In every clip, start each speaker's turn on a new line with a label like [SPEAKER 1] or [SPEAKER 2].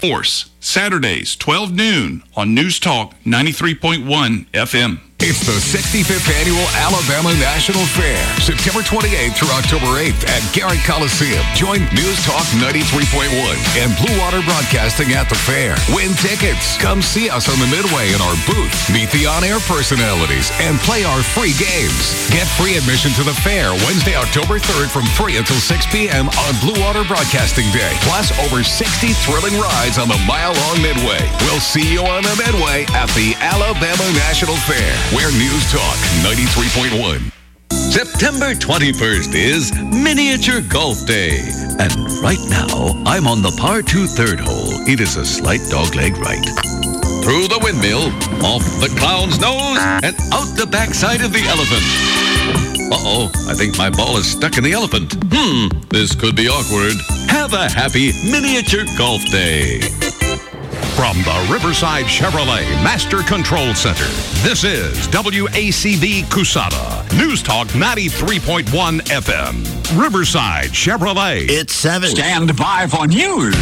[SPEAKER 1] Force, Saturdays, 12 noon on News Talk 93.1 FM.
[SPEAKER 2] It's the 65th Annual Alabama National Fair, September 28th through October 8th at Garrett Coliseum. Join News Talk 93.1 and Blue Water Broadcasting at the fair. Win tickets. Come see us on the Midway in our booth. Meet the on-air personalities and play our free games. Get free admission to the fair Wednesday, October 3rd from 3 until 6 p.m. on Blue Water Broadcasting Day. Plus over 60 thrilling rides on the mile-long Midway. We'll see you on the Midway at the Alabama National Fair. Where News Talk 93.1.
[SPEAKER 3] September 21st is Miniature Golf Day. And right now, I'm on the par 2 third hole. It is a slight dogleg right. Through the windmill, off the clown's nose, and out the backside of the elephant. Uh-oh, I think my ball is stuck in the elephant. This could be awkward. Have a happy Miniature Golf Day.
[SPEAKER 4] From the Riverside Chevrolet Master Control Center, this is WACV Cusada, News Talk 93.1 FM. Riverside Chevrolet.
[SPEAKER 5] It's 7.
[SPEAKER 6] Stand by for news.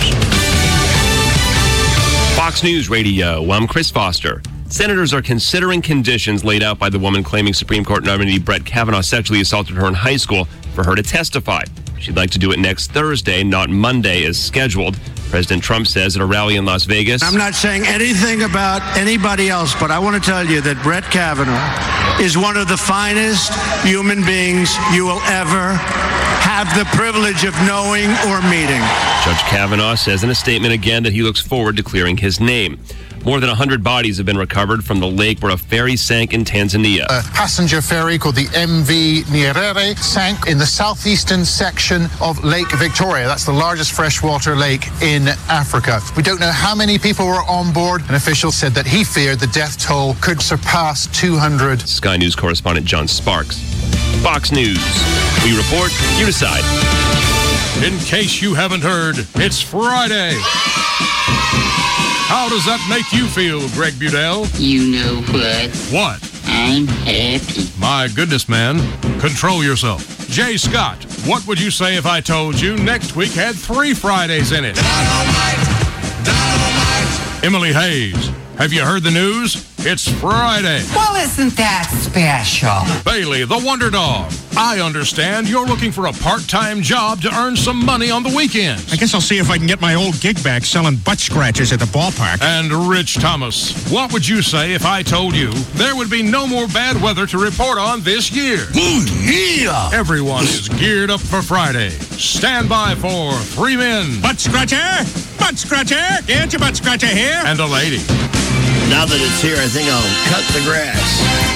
[SPEAKER 7] Fox News Radio, I'm Chris Foster. Senators are considering conditions laid out by the woman claiming Supreme Court nominee Brett Kavanaugh sexually assaulted her in high school for her to testify. She'd like to do it next Thursday, not Monday as scheduled. President Trump says at a rally in Las Vegas.
[SPEAKER 8] I'm not saying anything about anybody else, but I want to tell you that Brett Kavanaugh is one of the finest human beings you will ever have the privilege of knowing or meeting.
[SPEAKER 7] Judge Kavanaugh says in a statement again that he looks forward to clearing his name. More than 100 bodies have been recovered from the lake where a ferry sank in Tanzania.
[SPEAKER 9] A passenger ferry called the MV Nyerere sank in the southeastern section of Lake Victoria. That's the largest freshwater lake in Africa. We don't know how many people were on board. An official said that he feared the death toll could surpass 200.
[SPEAKER 7] Sky News correspondent John Sparks. Fox News. We report, you decide.
[SPEAKER 10] In case you haven't heard, it's Friday. How does that make you feel, Greg Budell?
[SPEAKER 11] You know what?
[SPEAKER 10] What?
[SPEAKER 11] I'm happy.
[SPEAKER 10] My goodness, man. Control yourself. Jay Scott, what would you say if I told you next week had 3 Fridays in it? Dynamite. Emily Hayes, have you heard the news? It's Friday.
[SPEAKER 12] Well, isn't that special?
[SPEAKER 10] Bailey, the Wonder Dog. I understand you're looking for a part-time job to earn some money on the weekends.
[SPEAKER 13] I guess I'll see if I can get my old gig back selling butt scratchers at the ballpark.
[SPEAKER 10] And Rich Thomas, what would you say if I told you there would be no more bad weather to report on this year?
[SPEAKER 5] Ooh, yeah!
[SPEAKER 10] Everyone is geared up for Friday. Stand by for 3 men.
[SPEAKER 13] Butt scratcher! Butt scratcher! Get your butt scratcher here!
[SPEAKER 10] And a lady.
[SPEAKER 5] Now that it's here, I think I'll cut the grass.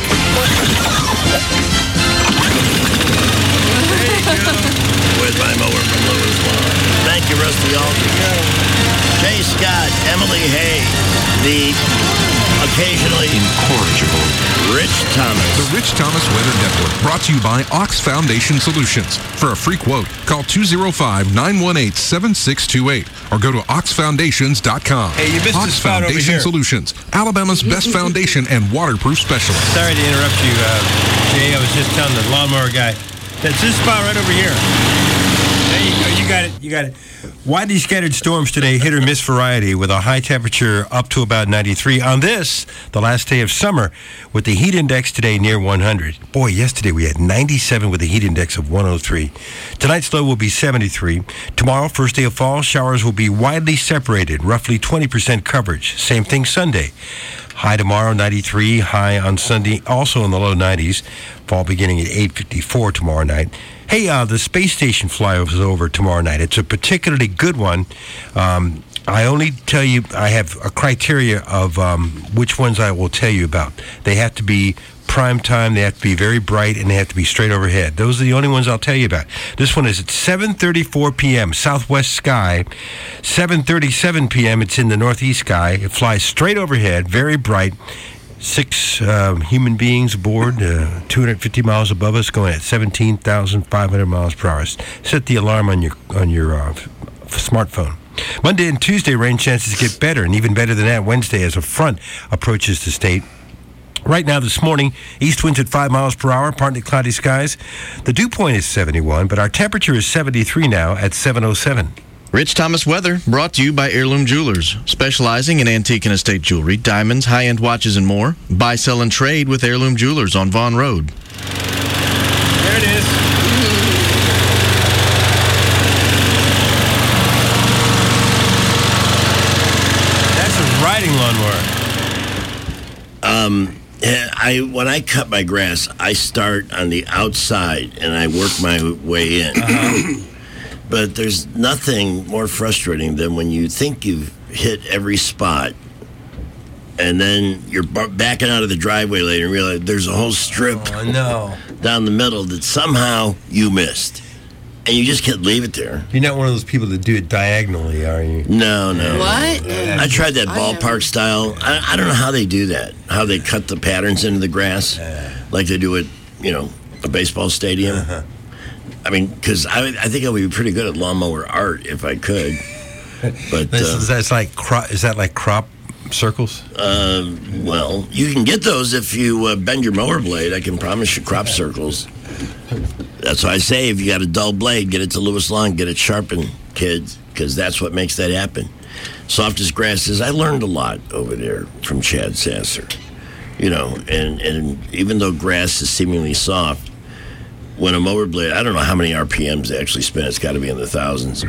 [SPEAKER 5] With my mower from Lewis Lawn. Thank you, Rusty Alter. Jay Scott, Emily Hayes, the occasionally incorrigible Rich Thomas.
[SPEAKER 2] The Rich Thomas Weather Network, brought to you by Ox Foundation Solutions. For a free quote, call 205-918-7628 or go to oxfoundations.com.
[SPEAKER 14] Hey, you missed
[SPEAKER 2] Ox
[SPEAKER 14] the spot
[SPEAKER 2] Foundation
[SPEAKER 14] over here.
[SPEAKER 2] Solutions, Alabama's best foundation and waterproof specialist.
[SPEAKER 14] Sorry to interrupt you, Jay. I was just telling the lawnmower guy. That's this spot right over here. There you go. You got it. You got it. Widely scattered storms today, hit or miss variety, with a high temperature up to about 93 on this, the last day of summer, with the heat index today near 100. Boy, yesterday we had 97 with a heat index of 103. Tonight's low will be 73. Tomorrow, first day of fall, showers will be widely separated, roughly 20% coverage. Same thing Sunday. High tomorrow, 93. High on Sunday, also in the low 90s. Fall beginning at 8:54 tomorrow night. Hey, the space station flyover is over tomorrow night. It's a particularly good one. I only tell you, I have a criteria of which ones I will tell you about. They have to be prime time, they have to be very bright, and they have to be straight overhead. Those are the only ones I'll tell you about. This one is at 7:34 p.m., southwest sky. 7:37 p.m., it's in the northeast sky. It flies straight overhead, very bright. 6 human beings aboard, 250 miles above us, going at 17,500 miles per hour. Set the alarm on your smartphone. Monday and Tuesday, rain chances get better, and even better than that Wednesday as a front approaches the state. Right now, this morning, east winds at 5 miles per hour, partly cloudy skies. The dew point is 71, but our temperature is 73 now at 7:07.
[SPEAKER 15] Rich Thomas weather brought to you by Heirloom Jewelers, specializing in antique and estate jewelry, diamonds, high-end watches, and more. Buy, sell, and trade with Heirloom Jewelers on Vaughn Road.
[SPEAKER 14] There it is. That's a riding lawnmower.
[SPEAKER 5] When I cut my grass, I start on the outside and I work my way in. But there's nothing more frustrating than when you think you've hit every spot and then you're backing out of the driveway later and realize there's a whole strip down the middle that somehow you missed. And you just can't leave it there.
[SPEAKER 14] You're not one of those people that do it diagonally, are you?
[SPEAKER 5] No.
[SPEAKER 16] What?
[SPEAKER 5] I tried that ballpark style. I don't know how they do that, how they cut the patterns into the grass like they do at, a baseball stadium. I mean, because I think I would be pretty good at lawnmower art if I could. But
[SPEAKER 14] is that like crop circles?
[SPEAKER 5] Well, you can get those if you bend your mower blade. I can promise you crop circles. That's why I say if you got a dull blade, get it to Lewis Lawn, get it sharpened, kids, because that's what makes that happen. Soft as grass is. I learned a lot over there from Chad Sasser. And even though grass is seemingly soft, when a mower blade, I don't know how many RPMs they actually spin, it's got to be in the thousands.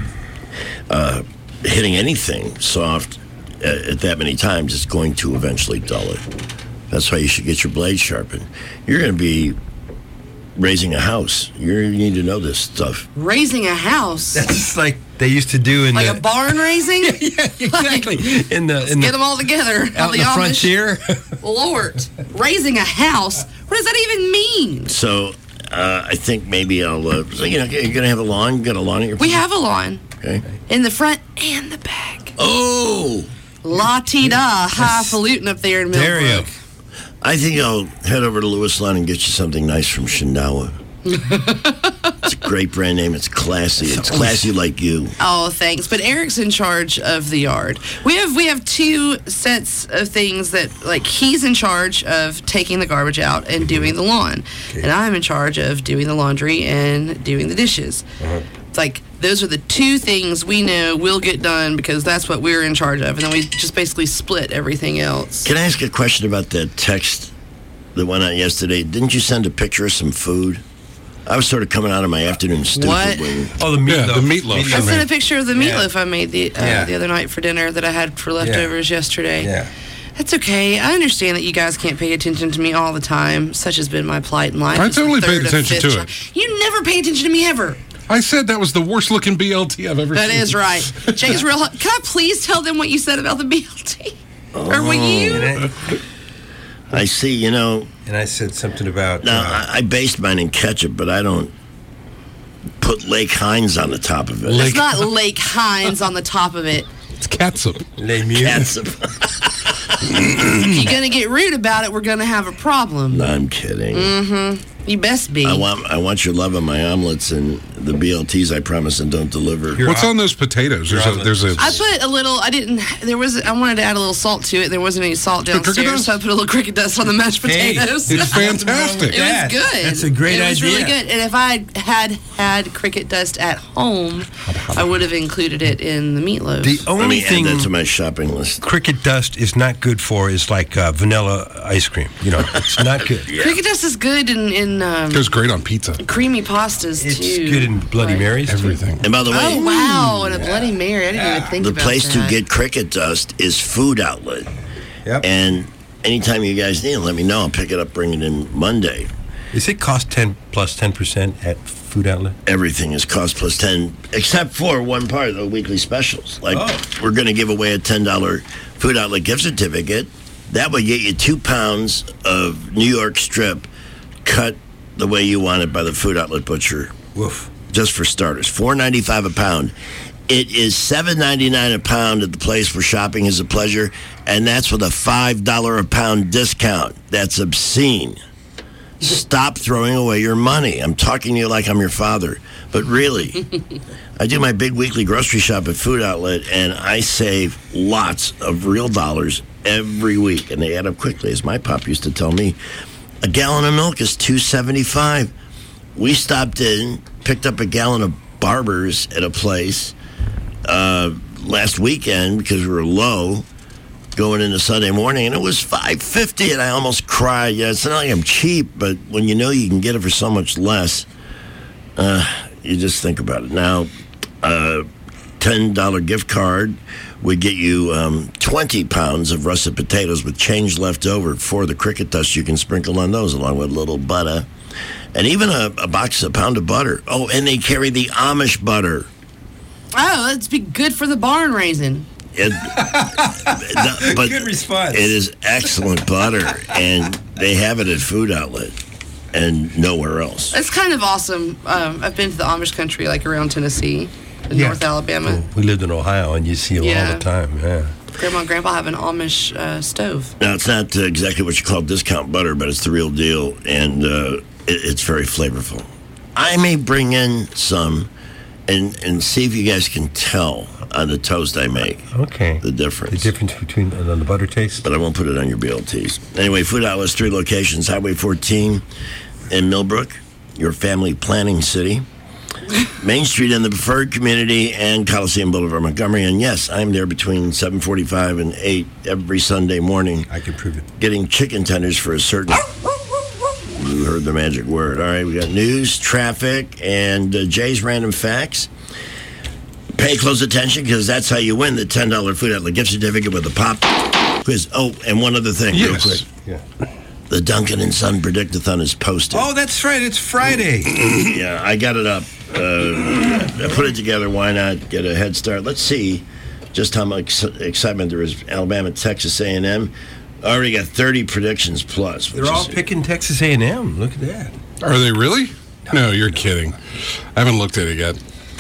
[SPEAKER 5] Hitting anything soft at that many times is going to eventually dull it. That's why you should get your blade sharpened. You're going to be raising a house. You need to know this stuff.
[SPEAKER 16] Raising a house?
[SPEAKER 14] That's like they used to do in
[SPEAKER 16] a barn raising?
[SPEAKER 14] Yeah, exactly.
[SPEAKER 16] Let's get them all together.
[SPEAKER 14] Out in the frontier.
[SPEAKER 16] Lord, raising a house? What does that even mean?
[SPEAKER 5] So, I think maybe I'll, you're going to have a lawn? You got a lawn at your place?
[SPEAKER 16] We have a lawn.
[SPEAKER 5] Okay.
[SPEAKER 16] In the front and the back.
[SPEAKER 5] Oh!
[SPEAKER 16] La-ti-da, highfalutin up there in Millbrook.
[SPEAKER 5] I think I'll head over to Lewis Lawn and get you something nice from Shinawa. It's a great brand name. It's classy. It's classy like you.
[SPEAKER 16] Oh, thanks. But Eric's in charge of the yard. We have two sets of things that, he's in charge of taking the garbage out and doing the lawn. Okay. And I'm in charge of doing the laundry and doing the dishes. It's those are the two things we know will get done because that's what we're in charge of. And then we just basically split everything else.
[SPEAKER 5] Can I ask a question about that text that went out yesterday? Didn't you send a picture of some food? I was sort of coming out of my afternoon stupid.
[SPEAKER 16] What?
[SPEAKER 14] Oh, the meatloaf.
[SPEAKER 10] Yeah, the meatloaf.
[SPEAKER 16] I sent a picture of the meatloaf I made the other night for dinner that I had for leftovers yesterday.
[SPEAKER 14] Yeah.
[SPEAKER 16] That's okay. I understand that you guys can't pay attention to me all the time. Such has been my plight in life.
[SPEAKER 10] I totally paid attention to it.
[SPEAKER 16] You never pay attention to me ever.
[SPEAKER 10] I said that was the worst looking BLT I've ever seen.
[SPEAKER 16] That is right. Jay's real. Can I please tell them what you said about the BLT? Or what you?
[SPEAKER 5] I see,
[SPEAKER 14] And I said something about...
[SPEAKER 5] Now, I based mine in ketchup, but I don't put Lake Heinz on the top of it.
[SPEAKER 16] It's not Lake Heinz on the top of it.
[SPEAKER 10] It's catsup.
[SPEAKER 5] Catsup.
[SPEAKER 16] If you're going to get rude about it, we're going to have a problem.
[SPEAKER 5] No, I'm kidding.
[SPEAKER 16] Mm-hmm. You best be.
[SPEAKER 5] I want your love of my omelets and the BLTs I promise and don't deliver.
[SPEAKER 10] What's on those potatoes? There's a.
[SPEAKER 16] I put a little. I wanted to add a little salt to it. There wasn't any salt downstairs, so I put a little cricket dust on the mashed potatoes.
[SPEAKER 10] It's fantastic.
[SPEAKER 16] It was good.
[SPEAKER 14] That's a great idea.
[SPEAKER 16] It was really good. And if I had cricket dust at home, I would have included it in the meatloaf.
[SPEAKER 14] The only thing
[SPEAKER 5] add that to my shopping list.
[SPEAKER 14] Cricket dust is not good for is vanilla ice cream. It's not good.
[SPEAKER 16] Yeah. Cricket dust is good in
[SPEAKER 10] it goes great on pizza.
[SPEAKER 16] Creamy pastas
[SPEAKER 14] it's
[SPEAKER 16] too.
[SPEAKER 14] It's good in Bloody Marys.
[SPEAKER 10] Everything.
[SPEAKER 5] And by the way,
[SPEAKER 16] oh wow, and a Bloody Mary. I didn't even think about that.
[SPEAKER 5] The place to get cricket dust is Food Outlet.
[SPEAKER 14] Yep.
[SPEAKER 5] And anytime you guys need it, let me know. I'll pick it up, bring it in Monday.
[SPEAKER 14] Is it cost 10 plus 10% at Food Outlet?
[SPEAKER 5] Everything is cost plus 10, except for one part of the weekly specials. We're going to give away a $10 Food Outlet gift certificate. That would get you 2 pounds of New York strip cut the way you want it by the Food Outlet butcher.
[SPEAKER 14] Woof.
[SPEAKER 5] Just for starters. $4.95 a pound. It is $7.99 a pound at the place where shopping is a pleasure, and that's with a $5 a pound discount. That's obscene. Stop throwing away your money. I'm talking to you like I'm your father. But really, I do my big weekly grocery shop at Food Outlet, and I save lots of real dollars every week, and they add up quickly, as my pop used to tell me. A gallon of milk is $2.75. We stopped in, picked up a gallon of Barber's at a place, last weekend because we were low going into Sunday morning, and it was $5.50, and I almost cried. Yeah, it's not like I'm cheap, but when you know you can get it for so much less, you just think about it. Now, $10 gift card would get you 20 pounds of russet potatoes with change left over for the cricket dust. You can sprinkle on those along with a little butter. And even a pound of butter. Oh, and they carry the Amish butter.
[SPEAKER 16] Oh, that's be good for the barn raising.
[SPEAKER 14] Good response.
[SPEAKER 5] It is excellent butter, and they have it at Food Outlet and nowhere else.
[SPEAKER 16] It's kind of awesome. I've been to the Amish country, like around Tennessee and North Alabama.
[SPEAKER 14] Cool. We lived in Ohio, and you see them all the time. Yeah.
[SPEAKER 16] Grandma and Grandpa have an Amish stove.
[SPEAKER 5] Now, it's not exactly what you call discount butter, but it's the real deal, and it's very flavorful. I may bring in some and see if you guys can tell on the toast I make.
[SPEAKER 14] Okay.
[SPEAKER 5] The difference.
[SPEAKER 14] The difference between the butter taste?
[SPEAKER 5] But I won't put it on your BLTs. Anyway, Food Outlet's 3 locations, Highway 14 in Millbrook, your family planning city, Main Street in the Preferred Community, and Coliseum Boulevard, Montgomery. And yes, I'm there between 7:45 and 8 every Sunday morning.
[SPEAKER 14] I can prove it.
[SPEAKER 5] Getting chicken tenders for a certain... You heard the magic word. All right, we got news, traffic, and Jay's random facts. Pay close attention because that's how you win the $10 Food Outlet gift certificate with a pop quiz. Oh, and one other thing, real quick.
[SPEAKER 14] Yeah.
[SPEAKER 5] The Duncan and Son Predict-a-thon is posted.
[SPEAKER 14] Oh, that's right. It's Friday.
[SPEAKER 5] Yeah, I got it up. I put it together. Why not get a head start? Let's see just how much excitement there is. Alabama, Texas A&M. Already got 30 predictions plus.
[SPEAKER 14] They're all picking Texas A&M. Look at that.
[SPEAKER 10] Are they really? No, you're kidding. I haven't looked at it yet.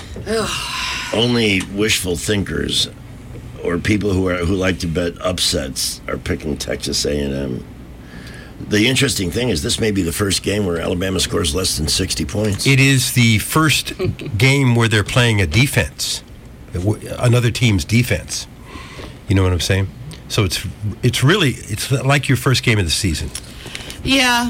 [SPEAKER 5] Only wishful thinkers or people who like to bet upsets are picking Texas A&M. The interesting thing is this may be the first game where Alabama scores less than 60 points.
[SPEAKER 14] It is the first game where they're playing a defense, another team's defense. You know what I'm saying? So it's like your first game of the season.
[SPEAKER 16] Yeah.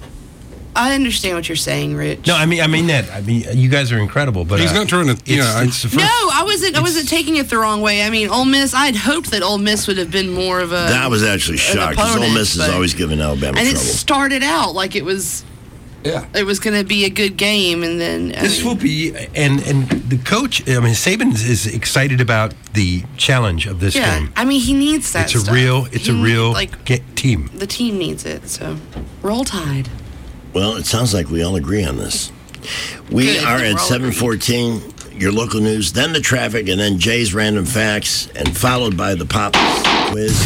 [SPEAKER 16] I understand what you're saying, Rich.
[SPEAKER 14] No, I mean that. I mean, you guys are incredible, but
[SPEAKER 10] he's not trying to.
[SPEAKER 14] It's the first,
[SPEAKER 16] no, I wasn't taking it the wrong way. I mean, Ole Miss. I had hoped that Ole Miss would have been more of a.
[SPEAKER 5] That was actually shocked because Ole Miss has always given Alabama trouble.
[SPEAKER 16] And it started out like it was.
[SPEAKER 14] Yeah,
[SPEAKER 16] it was going to be a good game, and then
[SPEAKER 14] this will be. And the coach, I mean, Saban is excited about the challenge of this game.
[SPEAKER 16] I mean, he needs that.
[SPEAKER 14] It's a real team.
[SPEAKER 16] The team needs it. So, Roll Tide.
[SPEAKER 5] Well, it sounds like we all agree on this. We are at 7:14. Your local news, then the traffic, and then Jay's random facts, and followed by the pop quiz.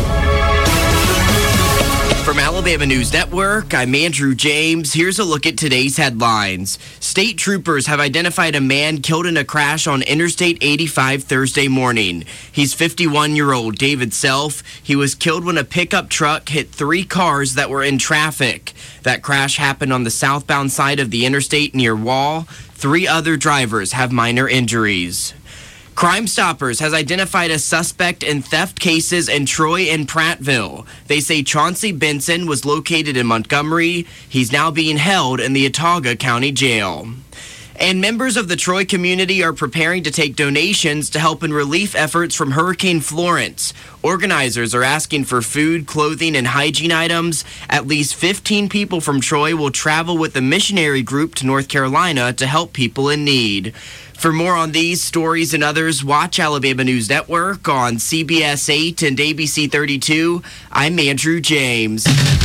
[SPEAKER 17] From Alabama News Network, I'm Andrew James. Here's a look at today's headlines. State troopers have identified a man killed in a crash on Interstate 85 Thursday morning. He's 51-year-old David Self. He was killed when a pickup truck hit 3 cars that were in traffic. That crash happened on the southbound side of the interstate near Wall. 3 other drivers have minor injuries. Crime Stoppers has identified a suspect in theft cases in Troy and Prattville. They say Chauncey Benson was located in Montgomery. He's now being held in the Autauga County Jail. And members of the Troy community are preparing to take donations to help in relief efforts from Hurricane Florence. Organizers are asking for food, clothing, and hygiene items. At least 15 people from Troy will travel with a missionary group to North Carolina to help people in need. For more on these stories and others, watch Alabama News Network on CBS 8 and ABC 32. I'm Andrew James.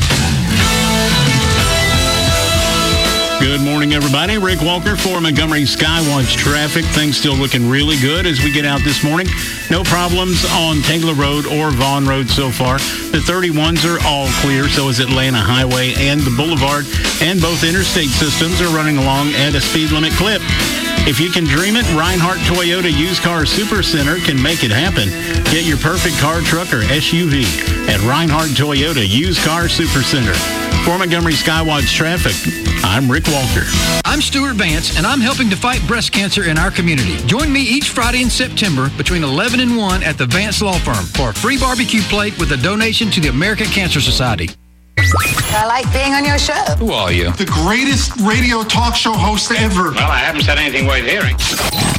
[SPEAKER 18] Good morning, everybody. Rick Walker for Montgomery Skywatch Traffic. Things still looking really good as we get out this morning. No problems on Taylor Road or Vaughn Road so far. The 31s are all clear, so is Atlanta Highway and the Boulevard. And both interstate systems are running along at a speed limit clip. If you can dream it, Reinhardt Toyota Used Car Super Center can make it happen. Get your perfect car, truck, or SUV at Reinhardt Toyota Used Car Super Center. For Montgomery Skywatch Traffic, I'm Rick Walker.
[SPEAKER 19] I'm Stuart Vance, and I'm helping to fight breast cancer in our community. Join me each Friday in September between 11 and 1 at the Vance Law Firm for a free barbecue plate with a donation to the American Cancer Society.
[SPEAKER 20] I like being on your show.
[SPEAKER 19] Who are you?
[SPEAKER 21] The greatest radio talk show host ever.
[SPEAKER 22] Well, I haven't said anything worth hearing.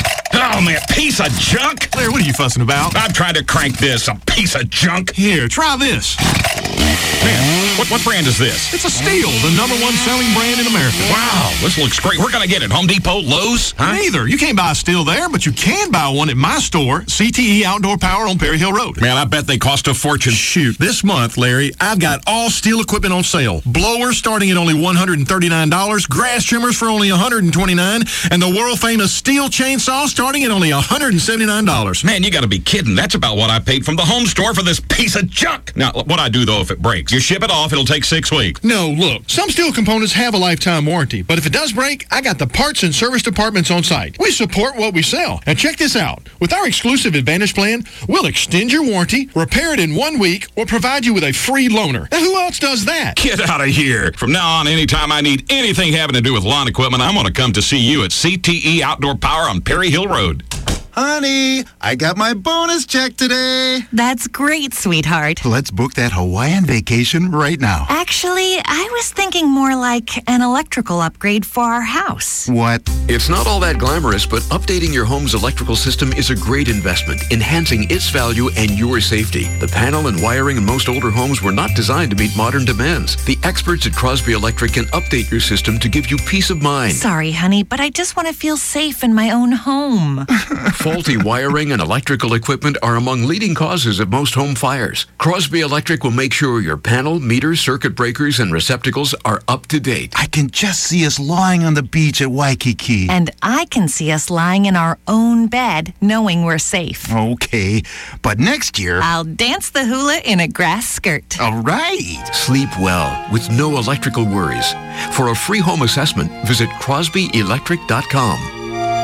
[SPEAKER 4] Oh, man, piece of junk?
[SPEAKER 21] Larry, what are you fussing about?
[SPEAKER 4] I'm trying to crank this, a piece of junk.
[SPEAKER 21] Here, try this.
[SPEAKER 4] Man, what brand is this?
[SPEAKER 21] It's a Steel, the #1 selling brand in America.
[SPEAKER 4] Wow, this looks great. We're going to get it. Home Depot, Lowe's? Huh?
[SPEAKER 21] Neither. You can't buy a Steel there, but you can buy one at my store, CTE Outdoor Power on Perry Hill Road.
[SPEAKER 4] Man, I bet they cost a fortune.
[SPEAKER 21] Shoot, this month, Larry, I've got all Steel equipment on sale. Blowers starting at only $139, grass trimmers for only $129, and the world-famous Steel chainsaw starting at only $179.
[SPEAKER 4] Man, you got to be kidding. That's about what I paid from the home store for this piece of junk. Now, what I do, though, if it breaks, you ship it off, it'll take 6 weeks.
[SPEAKER 21] No, look, some Steel components have a lifetime warranty, but if it does break, I got the parts and service departments on site. We support what we sell. And check this out. With our exclusive Advantage plan, we'll extend your warranty, repair it in 1 week, or provide you with a free loaner. Now, who else does that?
[SPEAKER 4] Get out of here. From now on, anytime I need anything having to do with lawn equipment, I'm going to come to see you at CTE Outdoor Power on Perry Hill Road.
[SPEAKER 22] Honey, I got my bonus check today.
[SPEAKER 23] That's great, sweetheart.
[SPEAKER 22] Let's book that Hawaiian vacation right now.
[SPEAKER 23] Actually, I was thinking more like an electrical upgrade for our house.
[SPEAKER 22] What?
[SPEAKER 24] It's not all that glamorous, but updating your home's electrical system is a great investment, enhancing its value and your safety. The panel and wiring in most older homes were not designed to meet modern demands. The experts at Crosby Electric can update your system to give you peace of mind.
[SPEAKER 23] Sorry, honey, but I just want to feel safe in my own home.
[SPEAKER 24] Faulty wiring and electrical equipment are among leading causes of most home fires. Crosby Electric will make sure your panel, meter, circuit breakers, and receptacles are up to date.
[SPEAKER 22] I can just see us lying on the beach at Waikiki.
[SPEAKER 23] And I can see us lying in our own bed, knowing we're safe.
[SPEAKER 22] Okay, but next year...
[SPEAKER 23] I'll dance the hula in a grass skirt.
[SPEAKER 22] All right.
[SPEAKER 24] Sleep well with no electrical worries. For a free home assessment, visit crosbyelectric.com.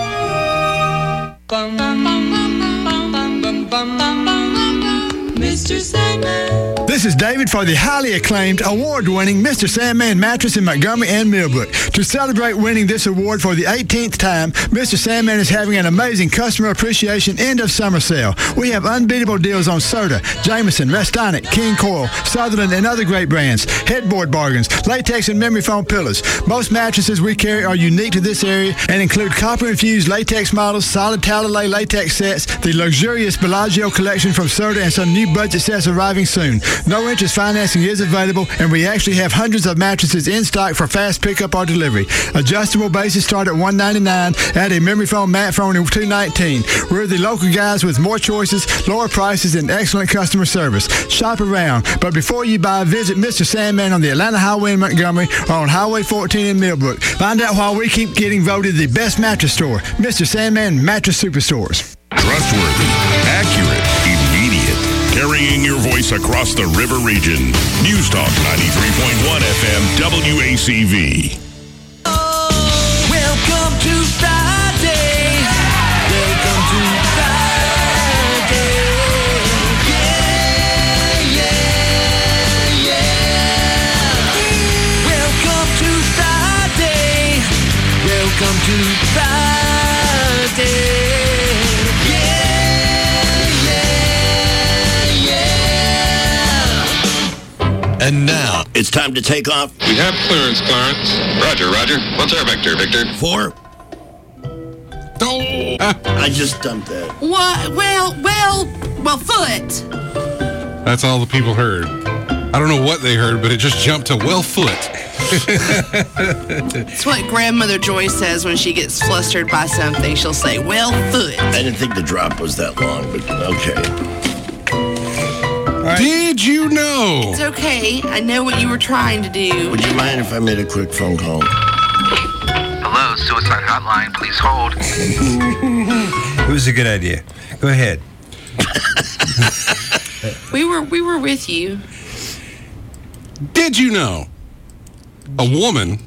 [SPEAKER 25] Mr. Sandman.
[SPEAKER 26] This is David for the highly acclaimed, award-winning Mr. Sandman mattress in Montgomery and Millbrook. To celebrate winning this award for the 18th time, Mr. Sandman is having an amazing customer appreciation end-of-summer sale. We have unbeatable deals on Serta, Jameson, Restonic, King Coil, Sutherland, and other great brands, headboard bargains, latex and memory foam pillows. Most mattresses we carry are unique to this area and include copper-infused latex models, solid Talalay latex sets, the luxurious Bellagio collection from Serta, and some new budget sets arriving soon. No interest financing is available, and we actually have hundreds of mattresses in stock for fast pickup or delivery. Adjustable bases start at $199. Add a memory foam mat for only $219. We're the local guys with more choices, lower prices, and excellent customer service. Shop around, but before you buy, visit Mr. Sandman on the Atlanta Highway in Montgomery or on Highway 14 in Millbrook. Find out why we keep getting voted the best mattress store. Mr. Sandman Mattress Superstores.
[SPEAKER 27] Trustworthy, accurate, immediate. Carrying your voice across the river region. News Talk 93.1 FM WACV.
[SPEAKER 25] Welcome to Friday. Welcome to Friday. Yeah, yeah, yeah. Welcome to Friday. Welcome to Friday.
[SPEAKER 5] And now, it's time to take off.
[SPEAKER 28] We have clearance, Clarence. Roger, Roger. What's our vector, Victor?
[SPEAKER 5] 4. Oh! I just dumped that.
[SPEAKER 16] What? Well, foot.
[SPEAKER 10] That's all the people heard. I don't know what they heard, but it just jumped to well foot.
[SPEAKER 16] It's what Grandmother Joy says when she gets flustered by something. She'll say, well, foot.
[SPEAKER 5] I didn't think the drop was that long, but okay.
[SPEAKER 10] Right. Did you know?
[SPEAKER 16] It's okay. I know what you were trying to do.
[SPEAKER 5] Would you mind if I made a quick phone call?
[SPEAKER 29] Hello, suicide hotline. Please hold.
[SPEAKER 14] It was a good idea. Go ahead.
[SPEAKER 16] We were with you.
[SPEAKER 10] Did you know? A woman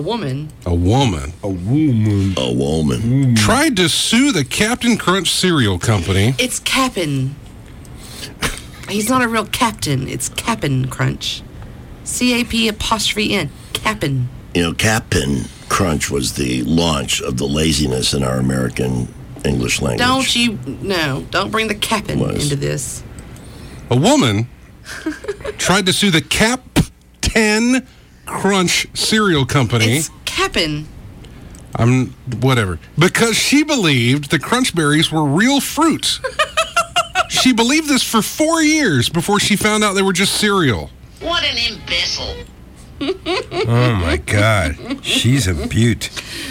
[SPEAKER 10] tried to sue the Captain Crunch cereal company.
[SPEAKER 16] It's Cap'n. He's not a real captain. It's Cap'n Crunch. CAP''N. Cap'n.
[SPEAKER 5] You know, Cap'n Crunch was the launch of the laziness in our American English language.
[SPEAKER 16] Don't bring the Cap'n into this.
[SPEAKER 10] A woman tried to sue the Cap'n Crunch cereal company.
[SPEAKER 16] It's Cap'n.
[SPEAKER 10] Whatever. Because she believed the Crunch Berries were real fruit. She believed this for 4 years before she found out they were just cereal.
[SPEAKER 5] What an imbecile.
[SPEAKER 14] Oh, my God. She's a beaut.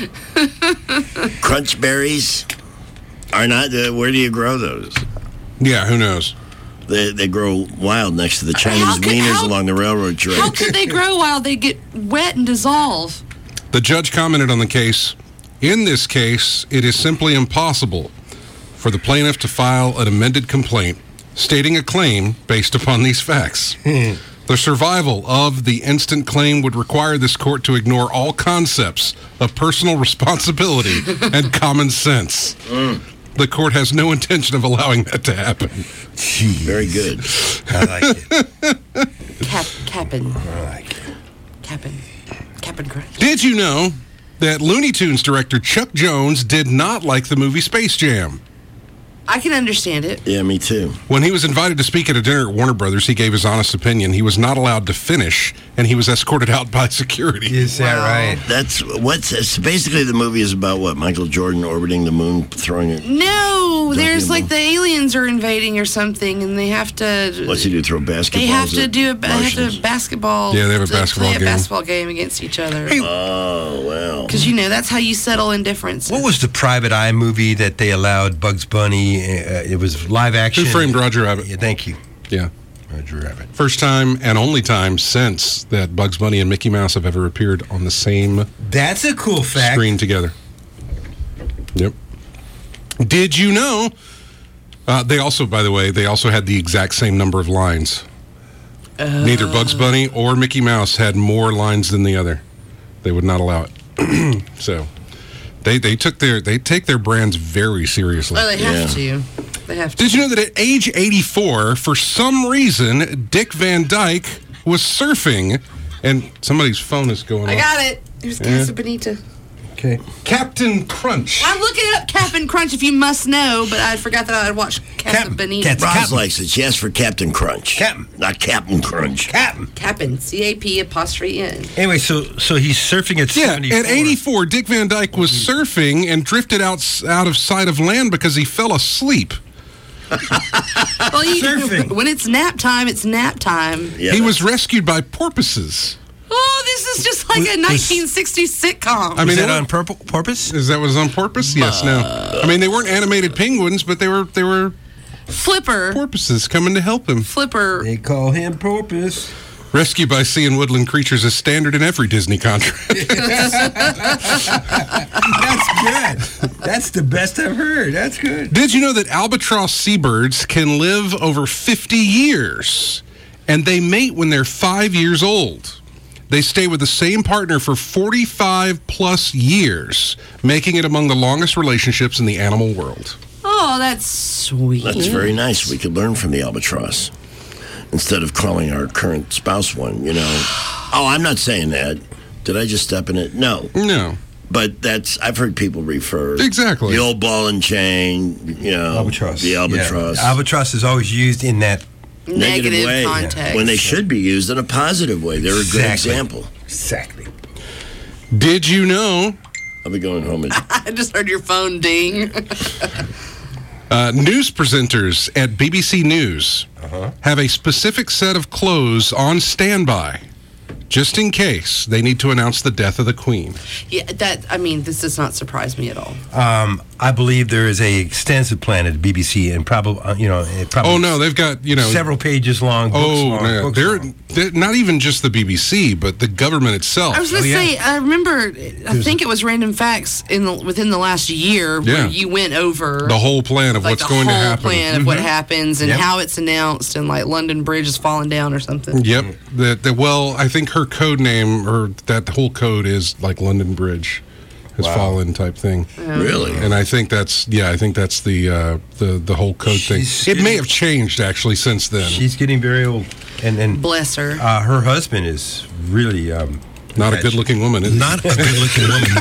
[SPEAKER 5] Crunch berries are not... where do you grow those?
[SPEAKER 10] Yeah, who knows?
[SPEAKER 5] They grow wild next to the Chinese wieners along the railroad tracks.
[SPEAKER 16] How could they grow wild? They get wet and dissolve.
[SPEAKER 10] The judge commented on the case. In this case, it is simply impossible for the plaintiff to file an amended complaint stating a claim based upon these facts. The survival of the instant claim would require this court to ignore all concepts of personal responsibility and common sense. The court has no intention of allowing that to happen.
[SPEAKER 14] Jeez.
[SPEAKER 5] Very good.
[SPEAKER 14] I like it.
[SPEAKER 16] Cap'n.
[SPEAKER 14] I like it.
[SPEAKER 16] Cap'n Crunch.
[SPEAKER 10] Did you know that Looney Tunes director Chuck Jones did not like the movie Space Jam?
[SPEAKER 16] I can understand it.
[SPEAKER 5] Yeah, me too.
[SPEAKER 10] When he was invited to speak at a dinner at Warner Brothers, he gave his honest opinion. He was not allowed to finish, and he was escorted out by security.
[SPEAKER 14] Is that right?
[SPEAKER 5] It's basically the movie is about what? Michael Jordan orbiting the moon, throwing it.
[SPEAKER 16] No, there's like the aliens are invading or something, and they have to.
[SPEAKER 5] What's he do? Throw basketballs?
[SPEAKER 16] They have to do a basketball.
[SPEAKER 10] Yeah, they have a basketball
[SPEAKER 16] play
[SPEAKER 10] game.
[SPEAKER 16] a basketball game against each other.
[SPEAKER 5] Oh well.
[SPEAKER 16] Because that's how you settle indifference.
[SPEAKER 14] What was the Private Eye movie that they allowed Bugs Bunny? It was live action.
[SPEAKER 10] Who Framed Roger Rabbit?
[SPEAKER 14] Yeah, thank you.
[SPEAKER 10] Yeah.
[SPEAKER 14] Roger Rabbit.
[SPEAKER 10] First time and only time since that Bugs Bunny and Mickey Mouse have ever appeared on the same
[SPEAKER 14] That's a cool fact.
[SPEAKER 10] screen together. Yep. Did you know? They also had the exact same number of lines. Neither Bugs Bunny or Mickey Mouse had more lines than the other. They would not allow it. So they take their brands very seriously.
[SPEAKER 16] Oh, they have to. They have to.
[SPEAKER 10] Did you know that at age 84, for some reason, Dick Van Dyke was surfing, and somebody's phone is going off.
[SPEAKER 16] I got it. Here's Casa Bonita.
[SPEAKER 10] Okay. Captain Crunch.
[SPEAKER 16] I'm looking up Cap'n Crunch if you must know, but I forgot that I had watched Casa Bonita.
[SPEAKER 5] Roz likes it. She asked for Captain Crunch.
[SPEAKER 14] Captain.
[SPEAKER 5] Not Captain Crunch.
[SPEAKER 14] Captain.
[SPEAKER 16] Cap'n. C-A-P''N.
[SPEAKER 14] Anyway, so he's surfing at 74.
[SPEAKER 10] At 84, Dick Van Dyke was surfing and drifted out of sight of land because he fell asleep.
[SPEAKER 16] Surfing. When it's nap time, it's nap time.
[SPEAKER 10] Yeah, he was rescued by porpoises.
[SPEAKER 16] Oh, this is just like a 1960s sitcom.
[SPEAKER 10] I mean,
[SPEAKER 14] is that on porpoise?
[SPEAKER 10] Is that was on porpoise? Yes, no. I mean, they weren't animated penguins, but they were
[SPEAKER 16] Flipper.
[SPEAKER 10] Porpoises coming to help him.
[SPEAKER 16] Flipper.
[SPEAKER 14] They call him Porpoise.
[SPEAKER 10] Rescue by sea and woodland creatures is standard in every Disney contract.
[SPEAKER 14] That's good. That's the best I've heard. That's good.
[SPEAKER 10] Did you know that albatross seabirds can live over 50 years? And they mate when they're 5 years old. They stay with the same partner for 45 plus years, making it among the longest relationships in the animal world.
[SPEAKER 16] Oh, that's sweet.
[SPEAKER 5] That's very nice. We could learn from the albatross instead of calling our current spouse one, Oh, I'm not saying that. Did I just step in it? No.
[SPEAKER 10] No.
[SPEAKER 5] But I've heard people refer.
[SPEAKER 10] Exactly.
[SPEAKER 5] The old ball and chain,
[SPEAKER 14] Albatross.
[SPEAKER 5] The albatross.
[SPEAKER 14] Yeah. Albatross is always used in that
[SPEAKER 5] negative way,
[SPEAKER 16] context.
[SPEAKER 5] when they should be used in a positive way. They're a good example.
[SPEAKER 14] Exactly.
[SPEAKER 10] Did you know?
[SPEAKER 5] I'll be going home.
[SPEAKER 16] I just heard your phone ding.
[SPEAKER 10] News presenters at BBC News have a specific set of clothes on standby, just in case they need to announce the death of the Queen.
[SPEAKER 16] Yeah, this does not surprise me at all.
[SPEAKER 14] I believe there is a extensive plan at BBC, and probably,
[SPEAKER 10] Oh no, they've got
[SPEAKER 14] several pages long. Books
[SPEAKER 10] they're not even just the BBC, but the government itself.
[SPEAKER 16] I was going to say, I remember, I think it was Random Facts within the last year where you went over
[SPEAKER 10] the whole plan of what's going to happen.
[SPEAKER 16] The whole plan of what happens and how it's announced, and like London Bridge is falling down or something.
[SPEAKER 10] Yep. I think her code name, or that whole code is like London Bridge has fallen type thing.
[SPEAKER 5] Really?
[SPEAKER 10] And I think that's the whole code thing. It may have changed actually since then.
[SPEAKER 14] She's getting very old, and
[SPEAKER 16] bless her.
[SPEAKER 14] Her husband is really
[SPEAKER 10] not a good-looking woman. Is he?
[SPEAKER 1] Not a good-looking woman.